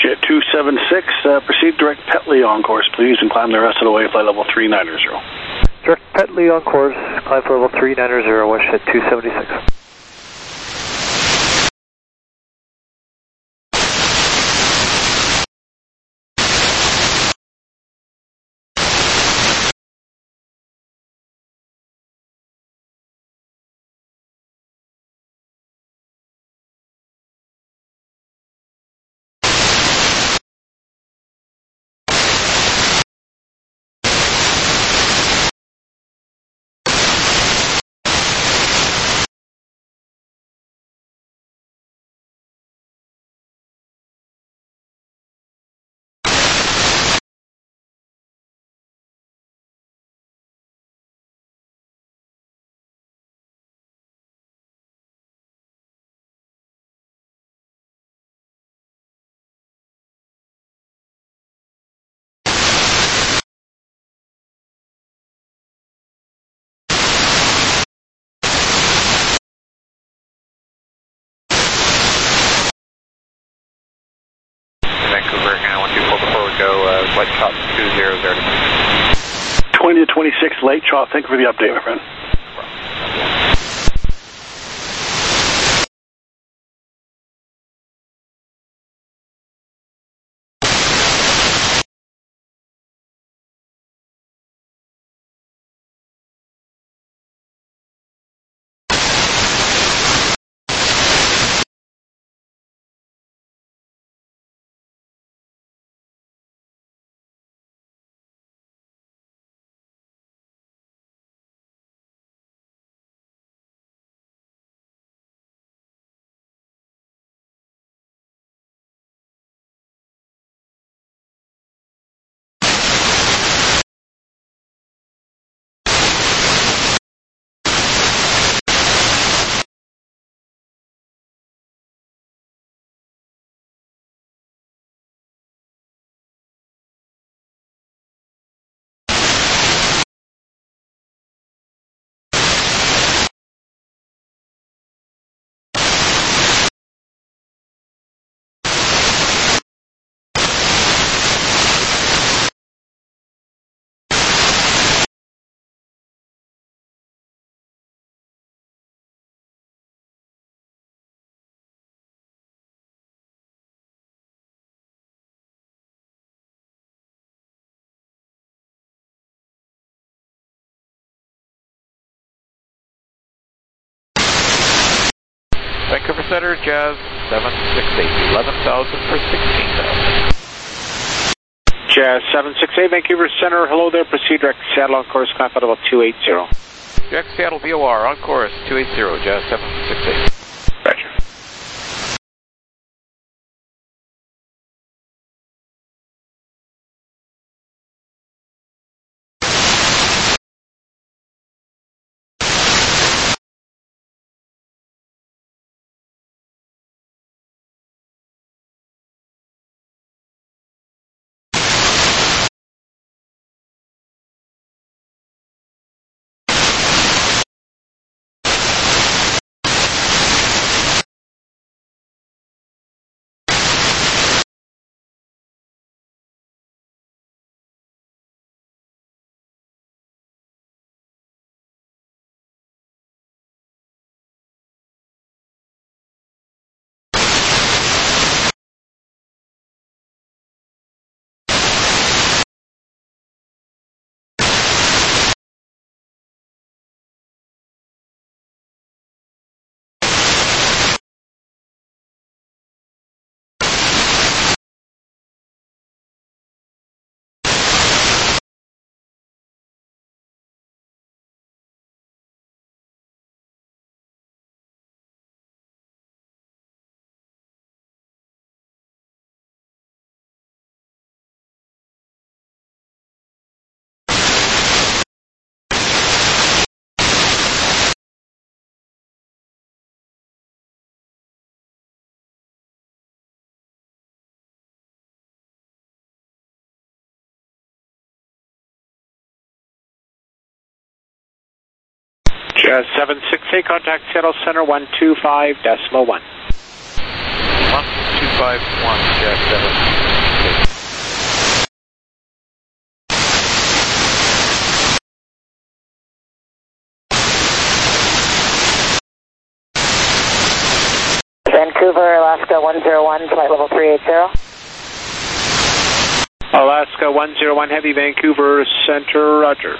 Jet two seven six, uh, proceed direct Petley on course, please, and climb the rest of the way, flight level three ninety. Direct Petley on course, climb for level three ninety, WestJet two seventy-six. Vancouver, and one two four before we go, uh, White Top two zero zero. twenty to twenty-six late, Chop. Thank you for the update, my friend. Vancouver Center, Jazz seven six eight, eleven thousand for sixteen thousand. Jazz seven six eight, Vancouver Center, hello there, proceed direct Seattle on course, climb out about two eighty. Direct Seattle V O R on course, two eighty, Jazz seven six eight. Roger. Jazz seven six eight, contact Seattle Center one two five decimal one. one two five one, Jack seven. Vancouver, Alaska one zero one, flight level three eighty. Alaska one zero one Heavy, Vancouver Center, roger.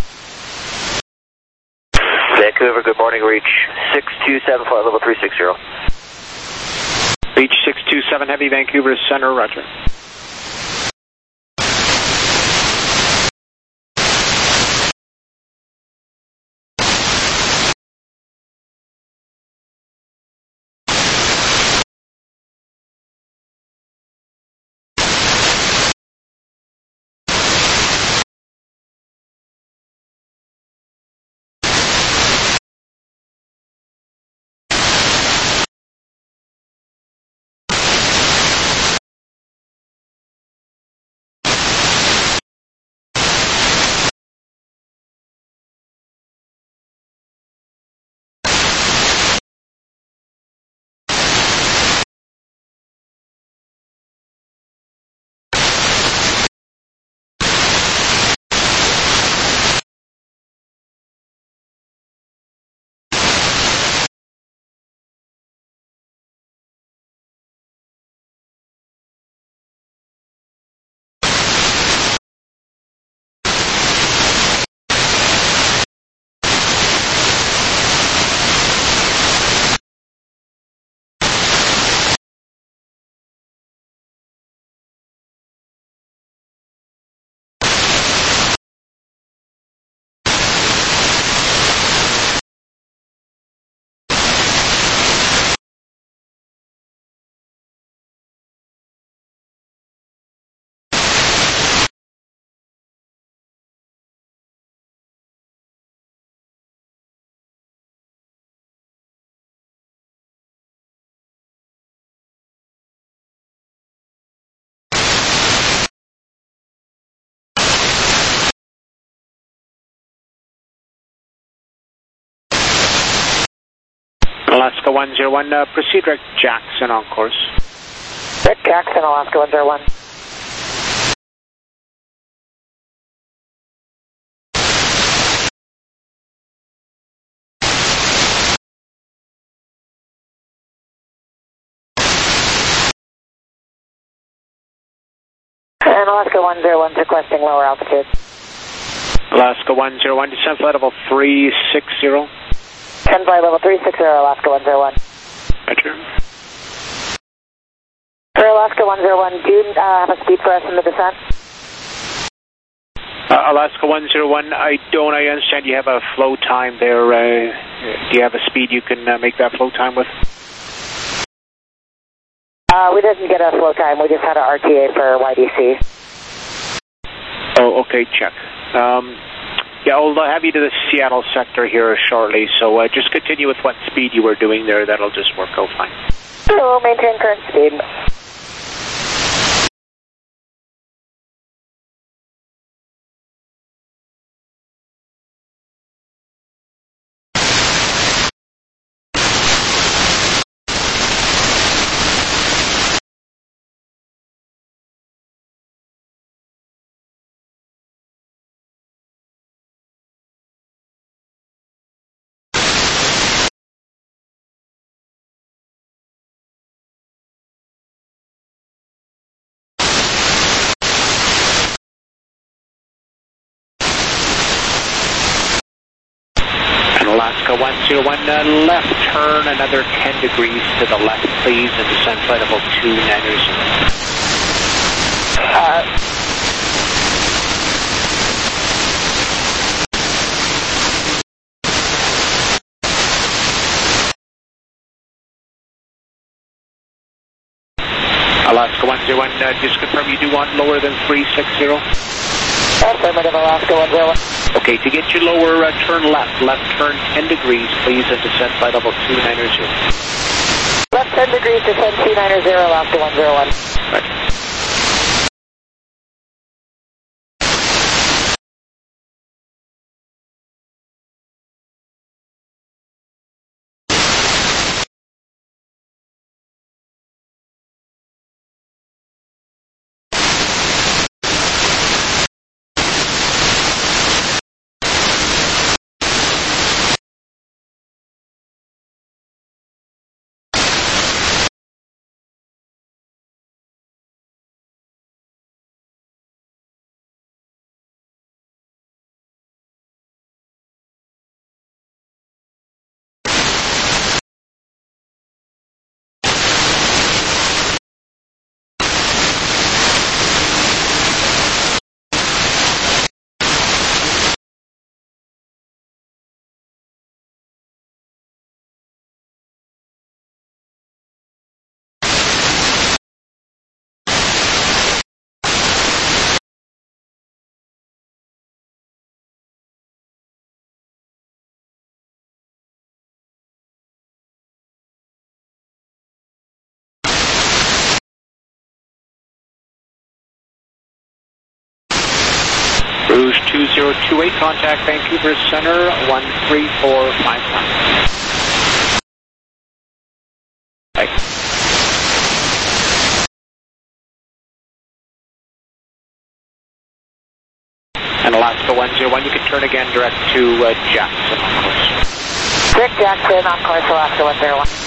Vancouver, good morning, reach six two seven, flight level three sixty. Reach six two seven Heavy, Vancouver Center, roger. Alaska one zero one, uh, proceed direct Jackson on course. Direct Jackson, Alaska one zero one. And Alaska one zero one is requesting lower altitude. Alaska one zero one, descent flight level three sixty. Descent flight level three sixty, Alaska one zero one. Roger. For Alaska one zero one, do you uh, have a speed for us in the descent? Uh, Alaska one zero one, I don't, I understand you have a flow time there. Uh, do you have a speed you can uh, make that flow time with? Uh, we didn't get a flow time, we just had an R T A for Y D C. Oh, okay, check. Um, yeah, I'll have you to the Seattle sector here shortly, so uh, just continue with what speed you were doing there, that'll just work out fine. So we'll maintain current speed. Alaska one zero one, uh, left turn another ten degrees to the left, please, and descend flight level two niners. Uh, Alaska one zero one, uh, just confirm you do want lower than three sixty? Affirmative, Alaska one zero one. Okay, to get you lower, uh, turn left. Left turn ten degrees, please, and descend flight level two ninety. Left ten degrees, descend two ninety, Alaska one zero one. Right. Rouge two zero two eight, contact Vancouver Center one three four five nine. Bye. And Alaska one zero one, you can turn again direct to uh, Jackson on course. Direct Jackson on course, Alaska one zero one.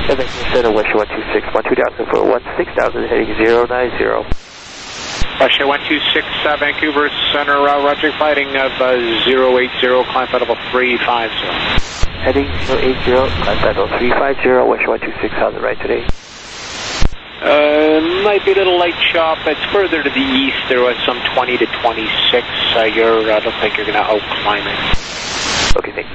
Vancouver Center, West one two six, one two thousand for one six thousand, heading zero nine zero. Russia one two six, uh, Vancouver Center, uh, Roger, fighting of uh, zero eight zero, climb flight level three five zero. Heading zero eight zero, climb flight level three five zero, West one two six, how's it right today? Uh, might be a little light chop. It's further to the east. There was some twenty to twenty-six. Uh, you're, I don't think you're going to out-climb it. Okay, thank you.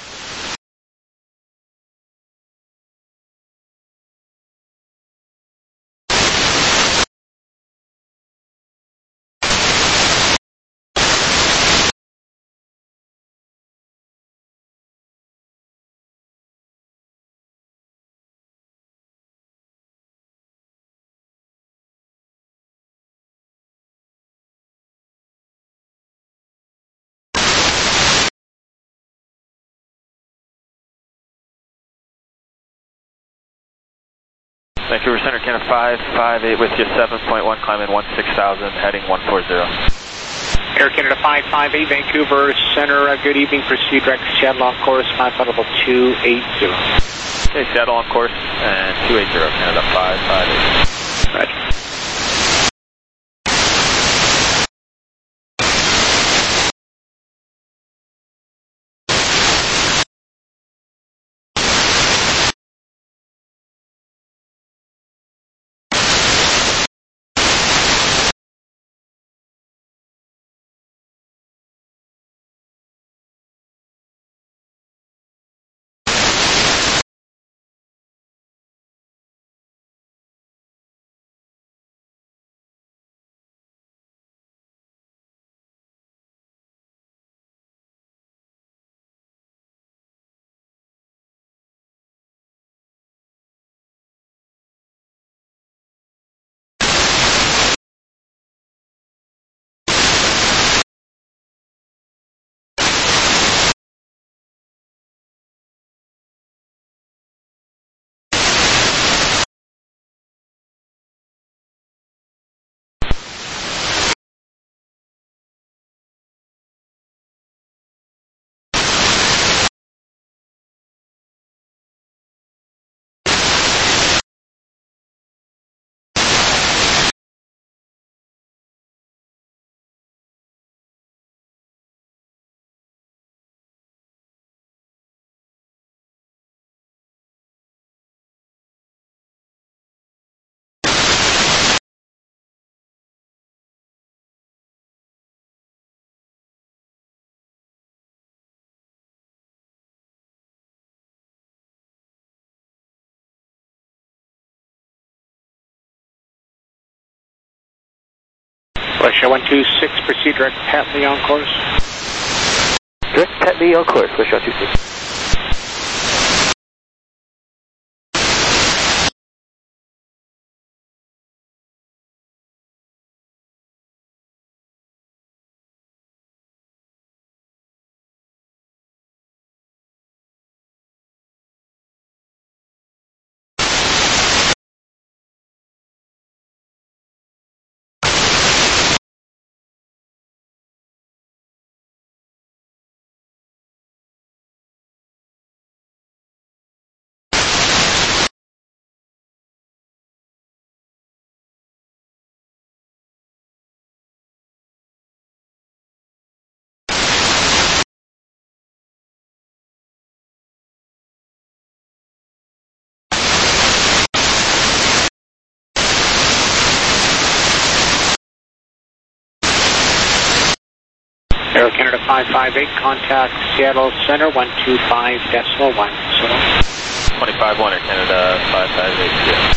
Vancouver Center, Canada five five eight with you, seven point one, climbing one six thousand, heading one four zero. Air Canada five five eight, Vancouver Center, uh, good evening, proceed direct to Seattle on course, climb flight level two eight zero. Okay, Seattle on course, and two eight zero, Canada five five eight. Roger. Russia one two six, proceed direct Patley on course. Direct Patley on course, Russia one two six. Air Canada five five eight, contact Seattle Center, one two five decimal one. So. twenty-five one, Air Canada five five eight, yeah.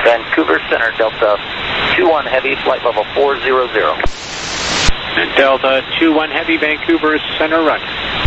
Vancouver Center, Delta two one Heavy, flight level four hundred. Delta two one Heavy, Vancouver Center, run.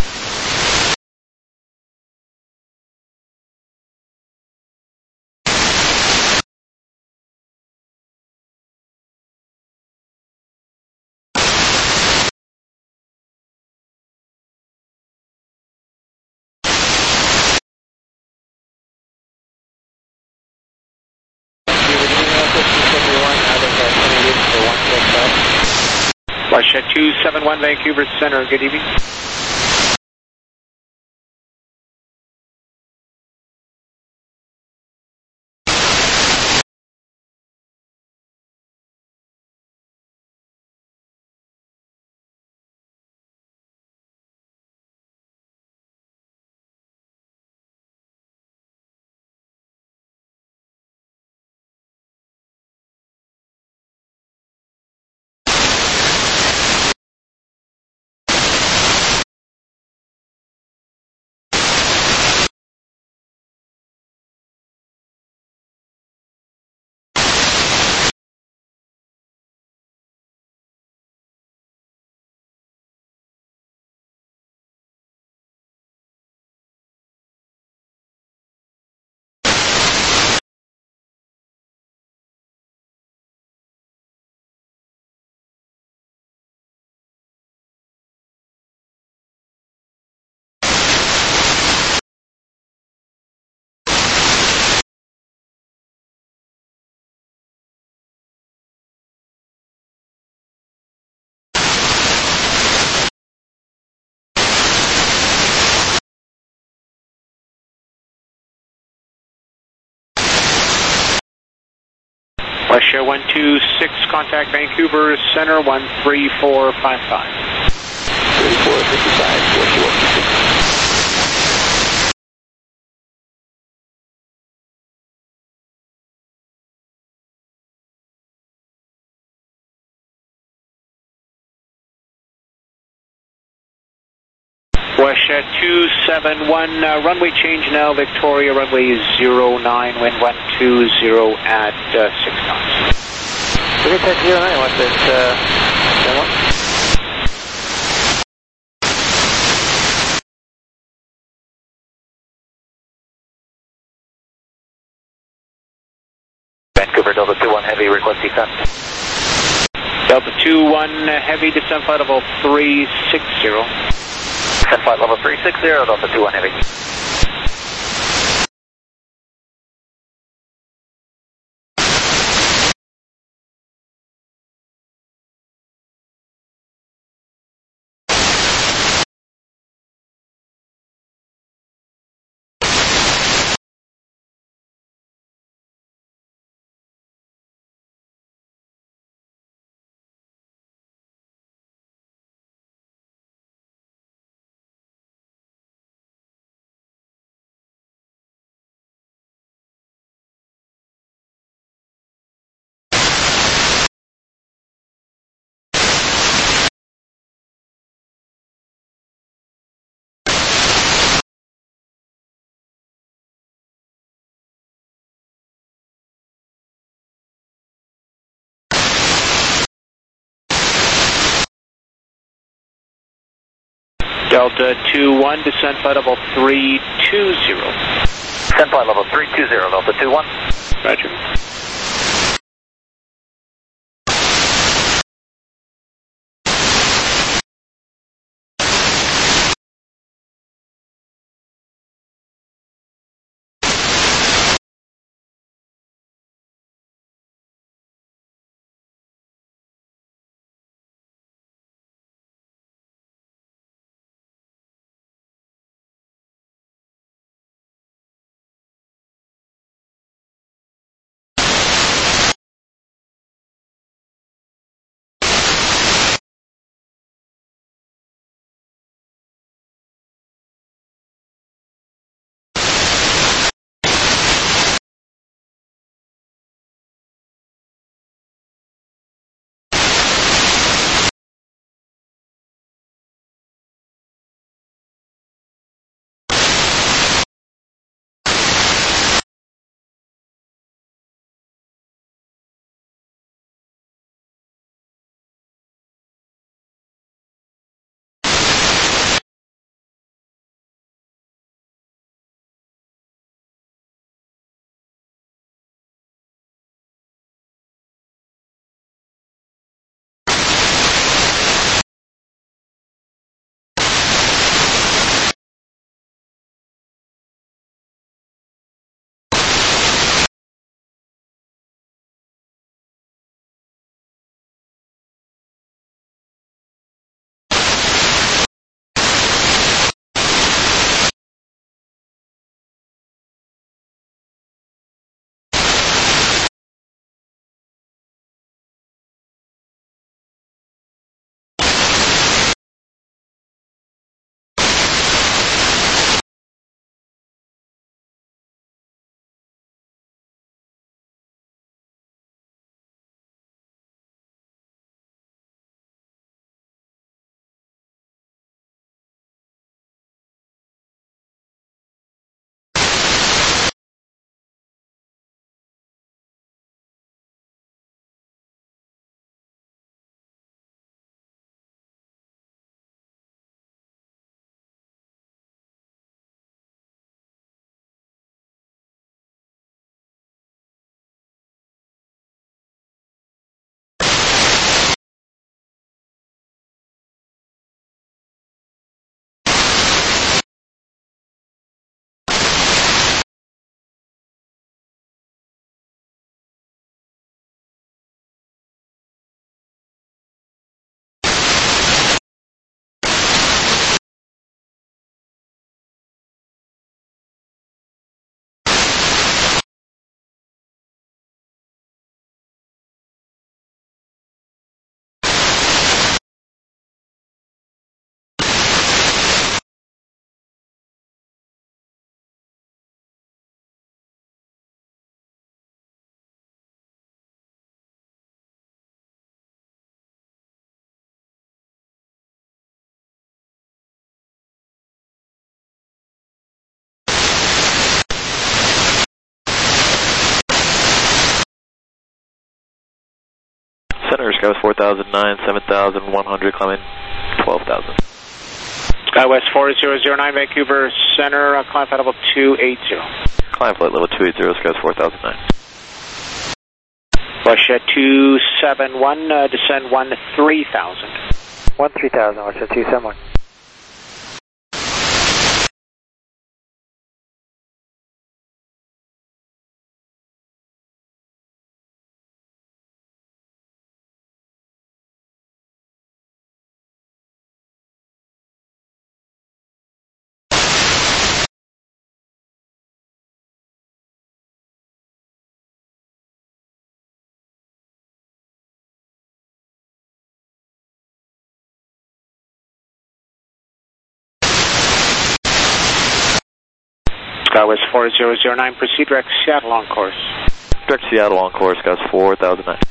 Russia two seven one Vancouver Center, good evening. Russia one two six, contact Vancouver Center, one three four five five. three four five five, Russia one two six. Russia two seven one, uh, runway change now, Victoria, runway zero nine, wind one two zero at uh, six knots. We're going to zero nine, what's this, uh, one? Vancouver, Delta two one Heavy, request descent. Delta two one Heavy, descent flight level three six zero. Descent flight level three six zero, Delta two one Heavy. Delta two one, descent flight level three two zero. Descent flight level three two zero, Delta two one. Roger. Center, Skywest four thousand nine, seven thousand one hundred, climbing twelve thousand. Skywest four zero zero nine, Vancouver Center, uh, climb flight level two eight zero. Climb flight level two eight zero, Skywest four thousand nine. Russia two seven one, uh, descend one three thousand. one three thousand, Russia two seven one. Skywest four zero zero nine, proceed direct Seattle on course. Direct Seattle on course, Skywest four thousand nine.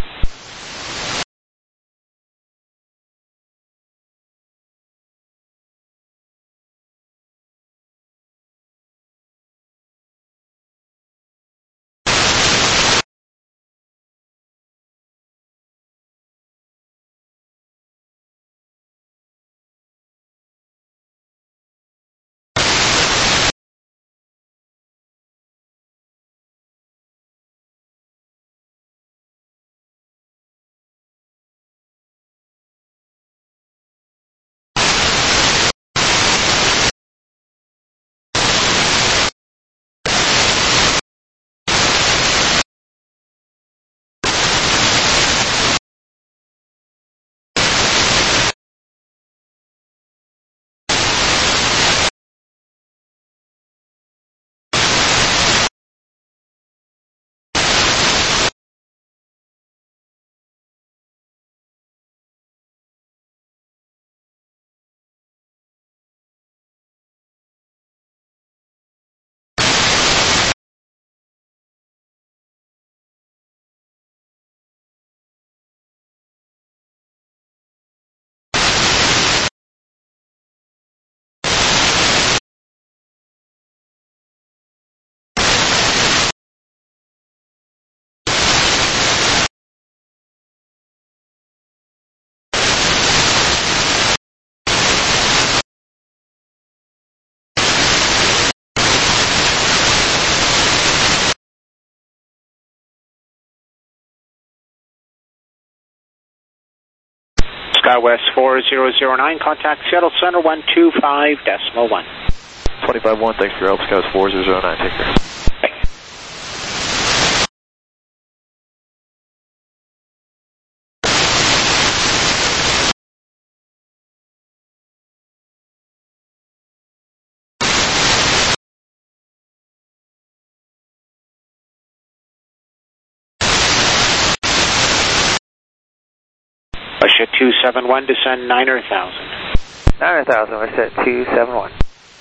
Skywest four zero zero nine, contact Seattle Center one two five decimal one. twenty-five one, thanks for your help, Skywest four zero zero nine, take care. Russia two seven one, descend niner thousand. niner thousand, Russia two seven one.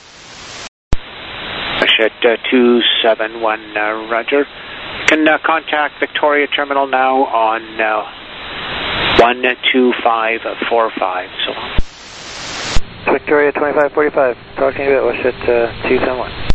Russia uh, two seven one, uh, Roger. You can uh, contact Victoria Terminal now on uh, one two five four five. So long. Victoria twenty-five forty-five, talking to you about Russia uh, two seven one.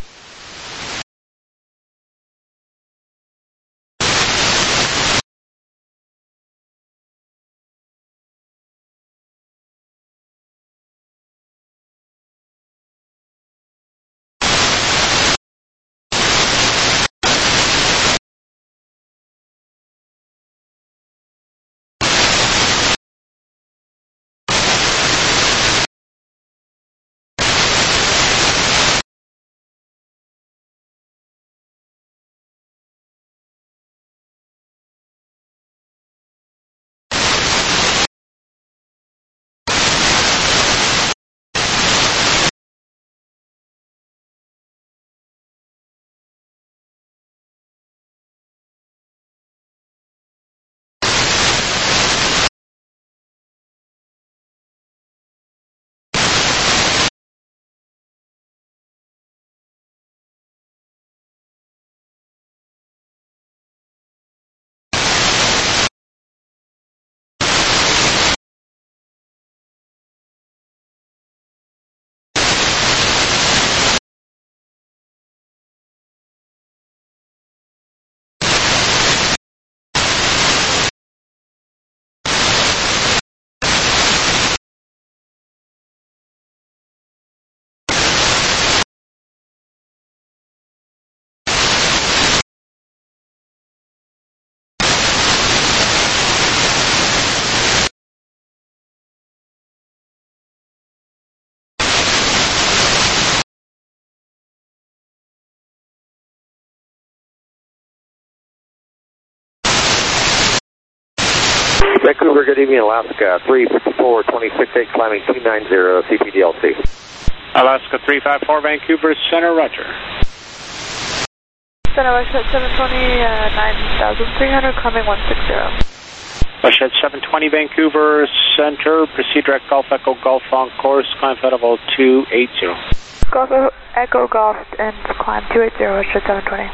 Vancouver, good evening, Alaska, three fifty-four, twenty-six eight, climbing two ninety, C P D L C. Alaska three five four, Vancouver Center, roger. Center, Westhead seven twenty, uh, nine thousand three hundred, climbing one sixty. Westhead seven twenty, Vancouver Center, proceed direct Golf Echo Golf on course, climb flight level two eighty. Golf Echo Golf and climb two eighty, Westhead seven twenty.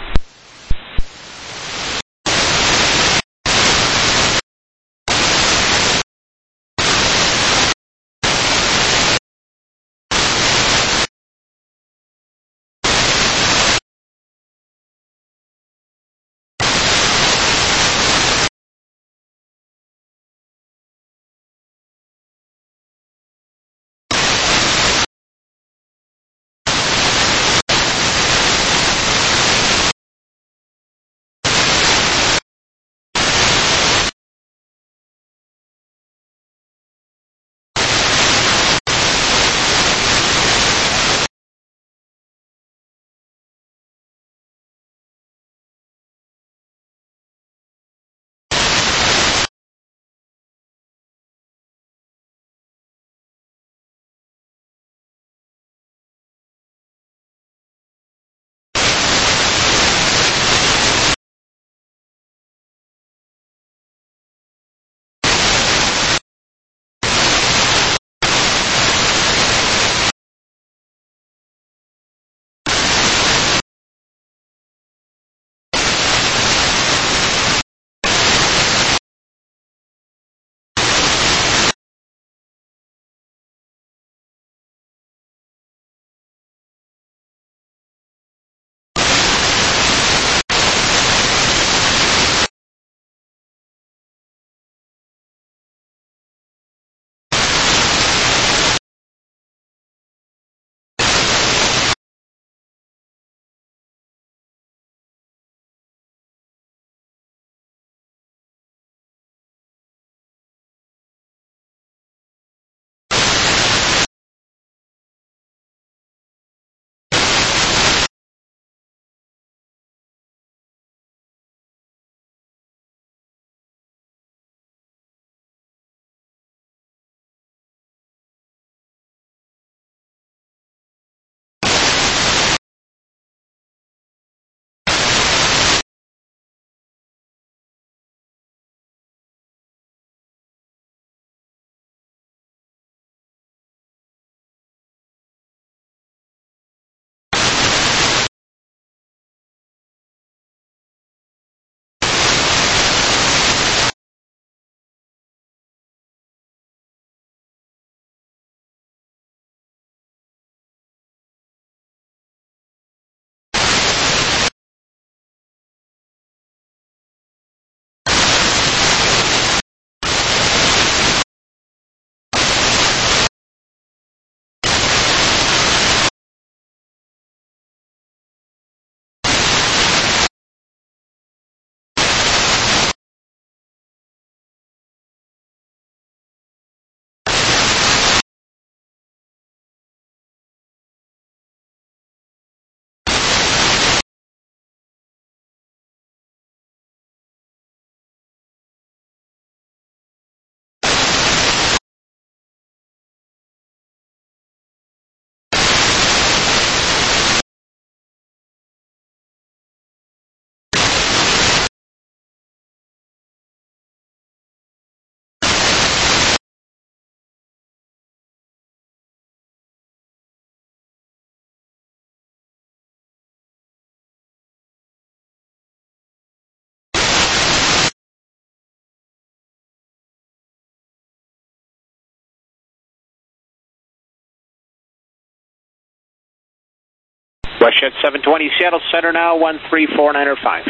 Westhead seven twenty, Seattle Center now, one three four nine five.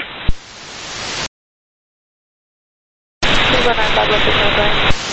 two one nine five, Westhead seven twenty.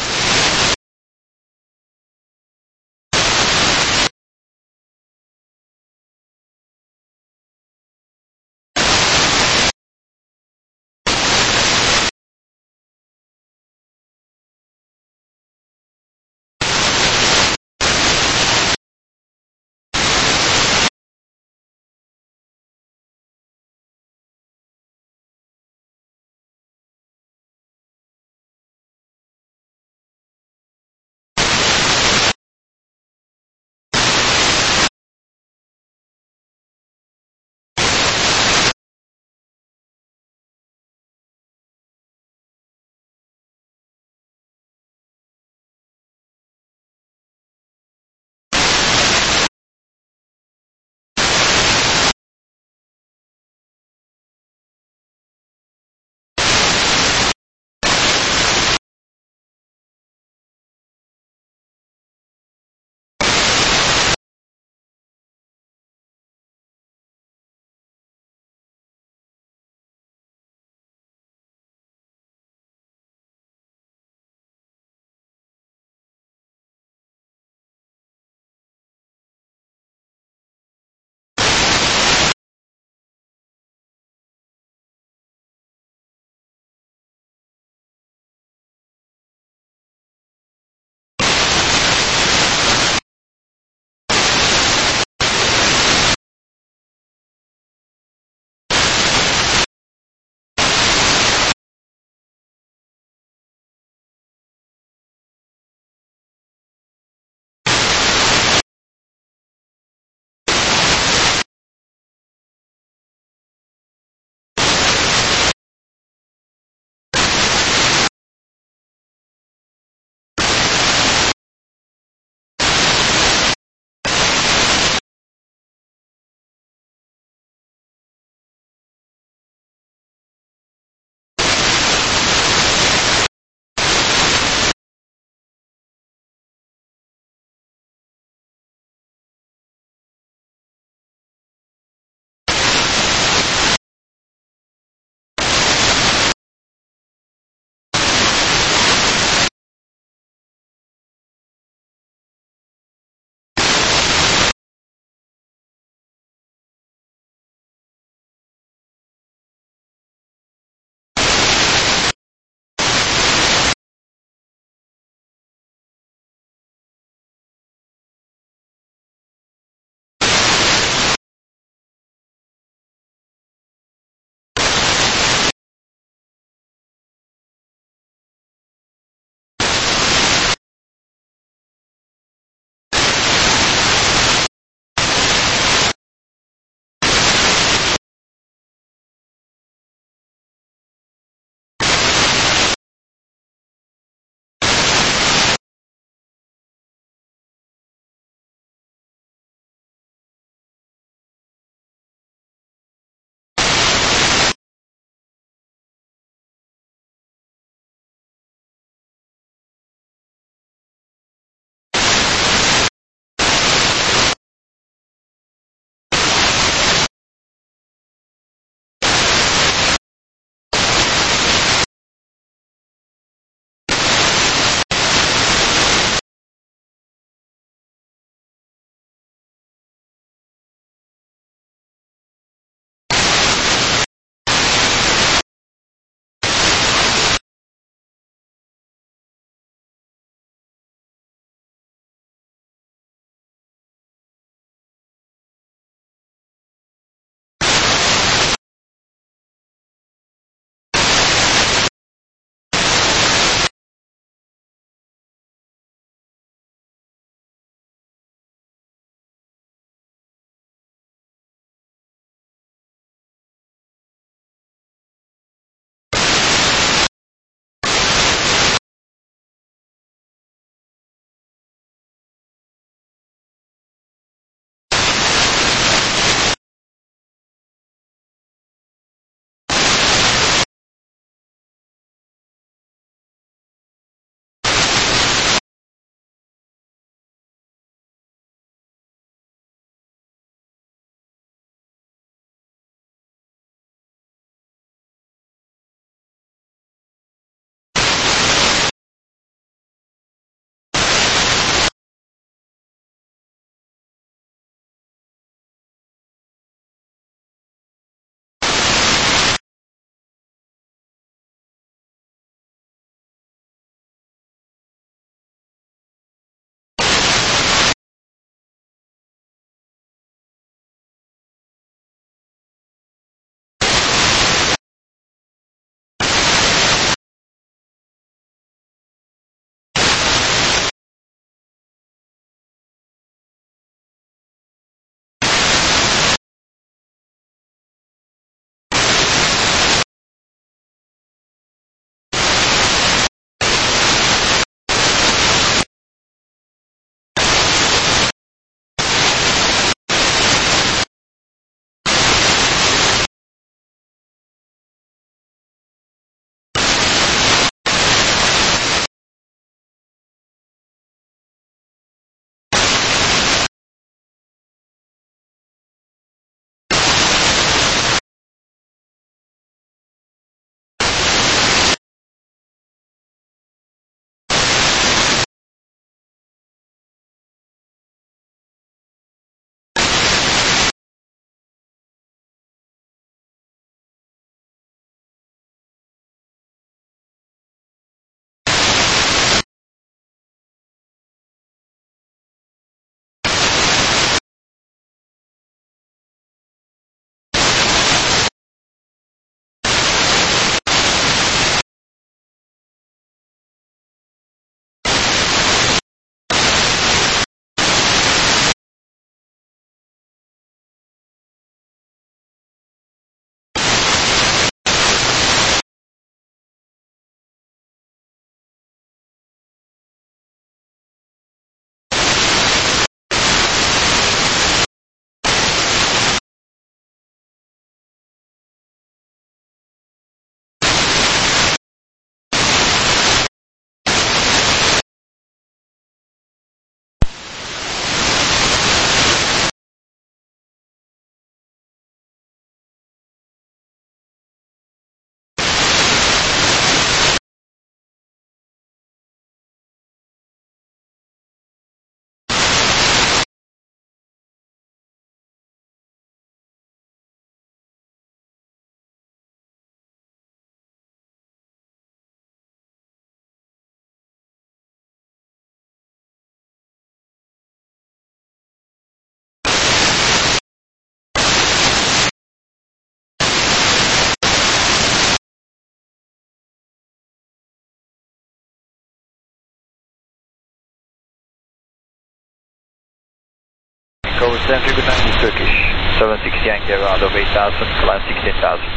Center, good night, Turkish. seven six Yankee, around of eight thousand, climb sixteen thousand.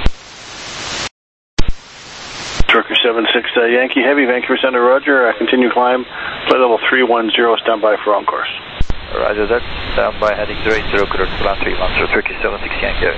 Turkish seven six uh, Yankee Heavy, Vancouver Center, roger. Uh, continue climb, flight level three one zero, stand by for on course. Roger that, stand by heading zero eight zero, correct, plan three one zero, Turkish seven six Yankee.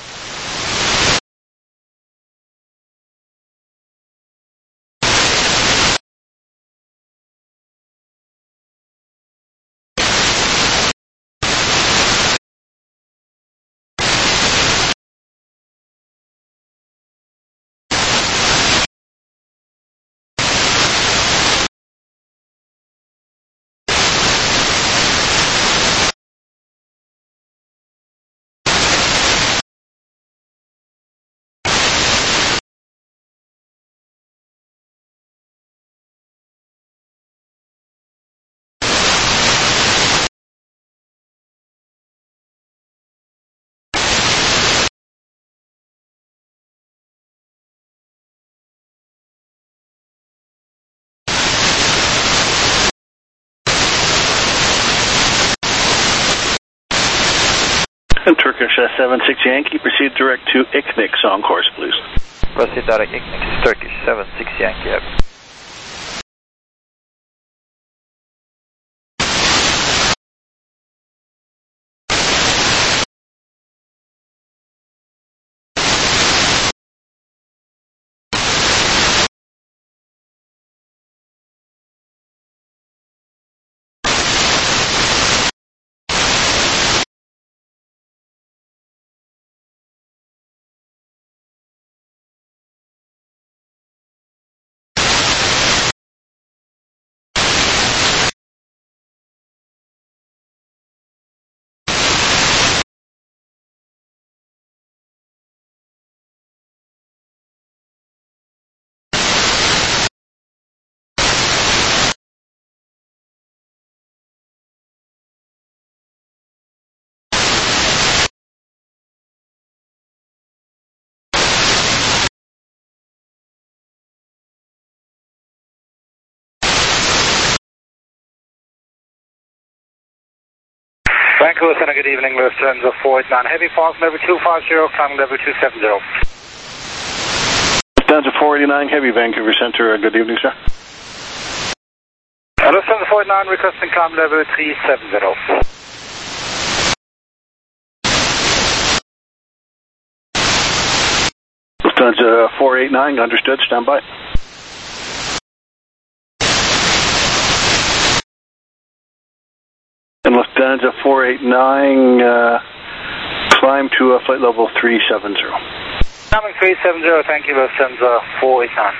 And Turkish uh, seven six Yankee, proceed direct to I C N I C on course, please. Proceed direct I C N I C, Turkish seven six Yankee Heavy. Vancouver Center, good evening, Lufthansa four eight nine Heavy, falls level two five zero, climbing level two seven zero. Lufthansa four eighty-nine Heavy, Vancouver Center, uh, good evening, sir. Uh, Lufthansa four eight nine, requesting climb level three seven zero. Lufthansa four eight nine, understood, stand by. And Lufthansa four eight nine, uh, climb to uh, flight level three seven zero. Climbing three seven zero, thank you, Lufthansa four eight nine.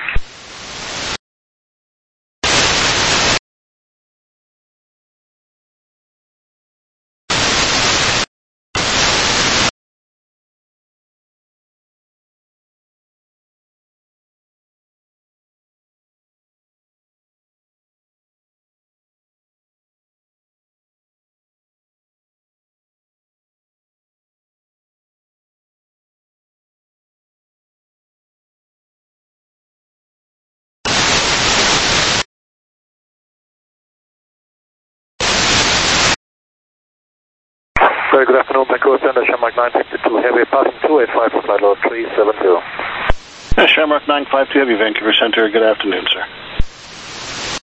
Very good afternoon, Vancouver Center, Shamrock nine fifty-two Heavy, passing two eight five for flight level three seven zero. Uh, Shamrock nine five two Heavy, Vancouver Center, good afternoon, sir.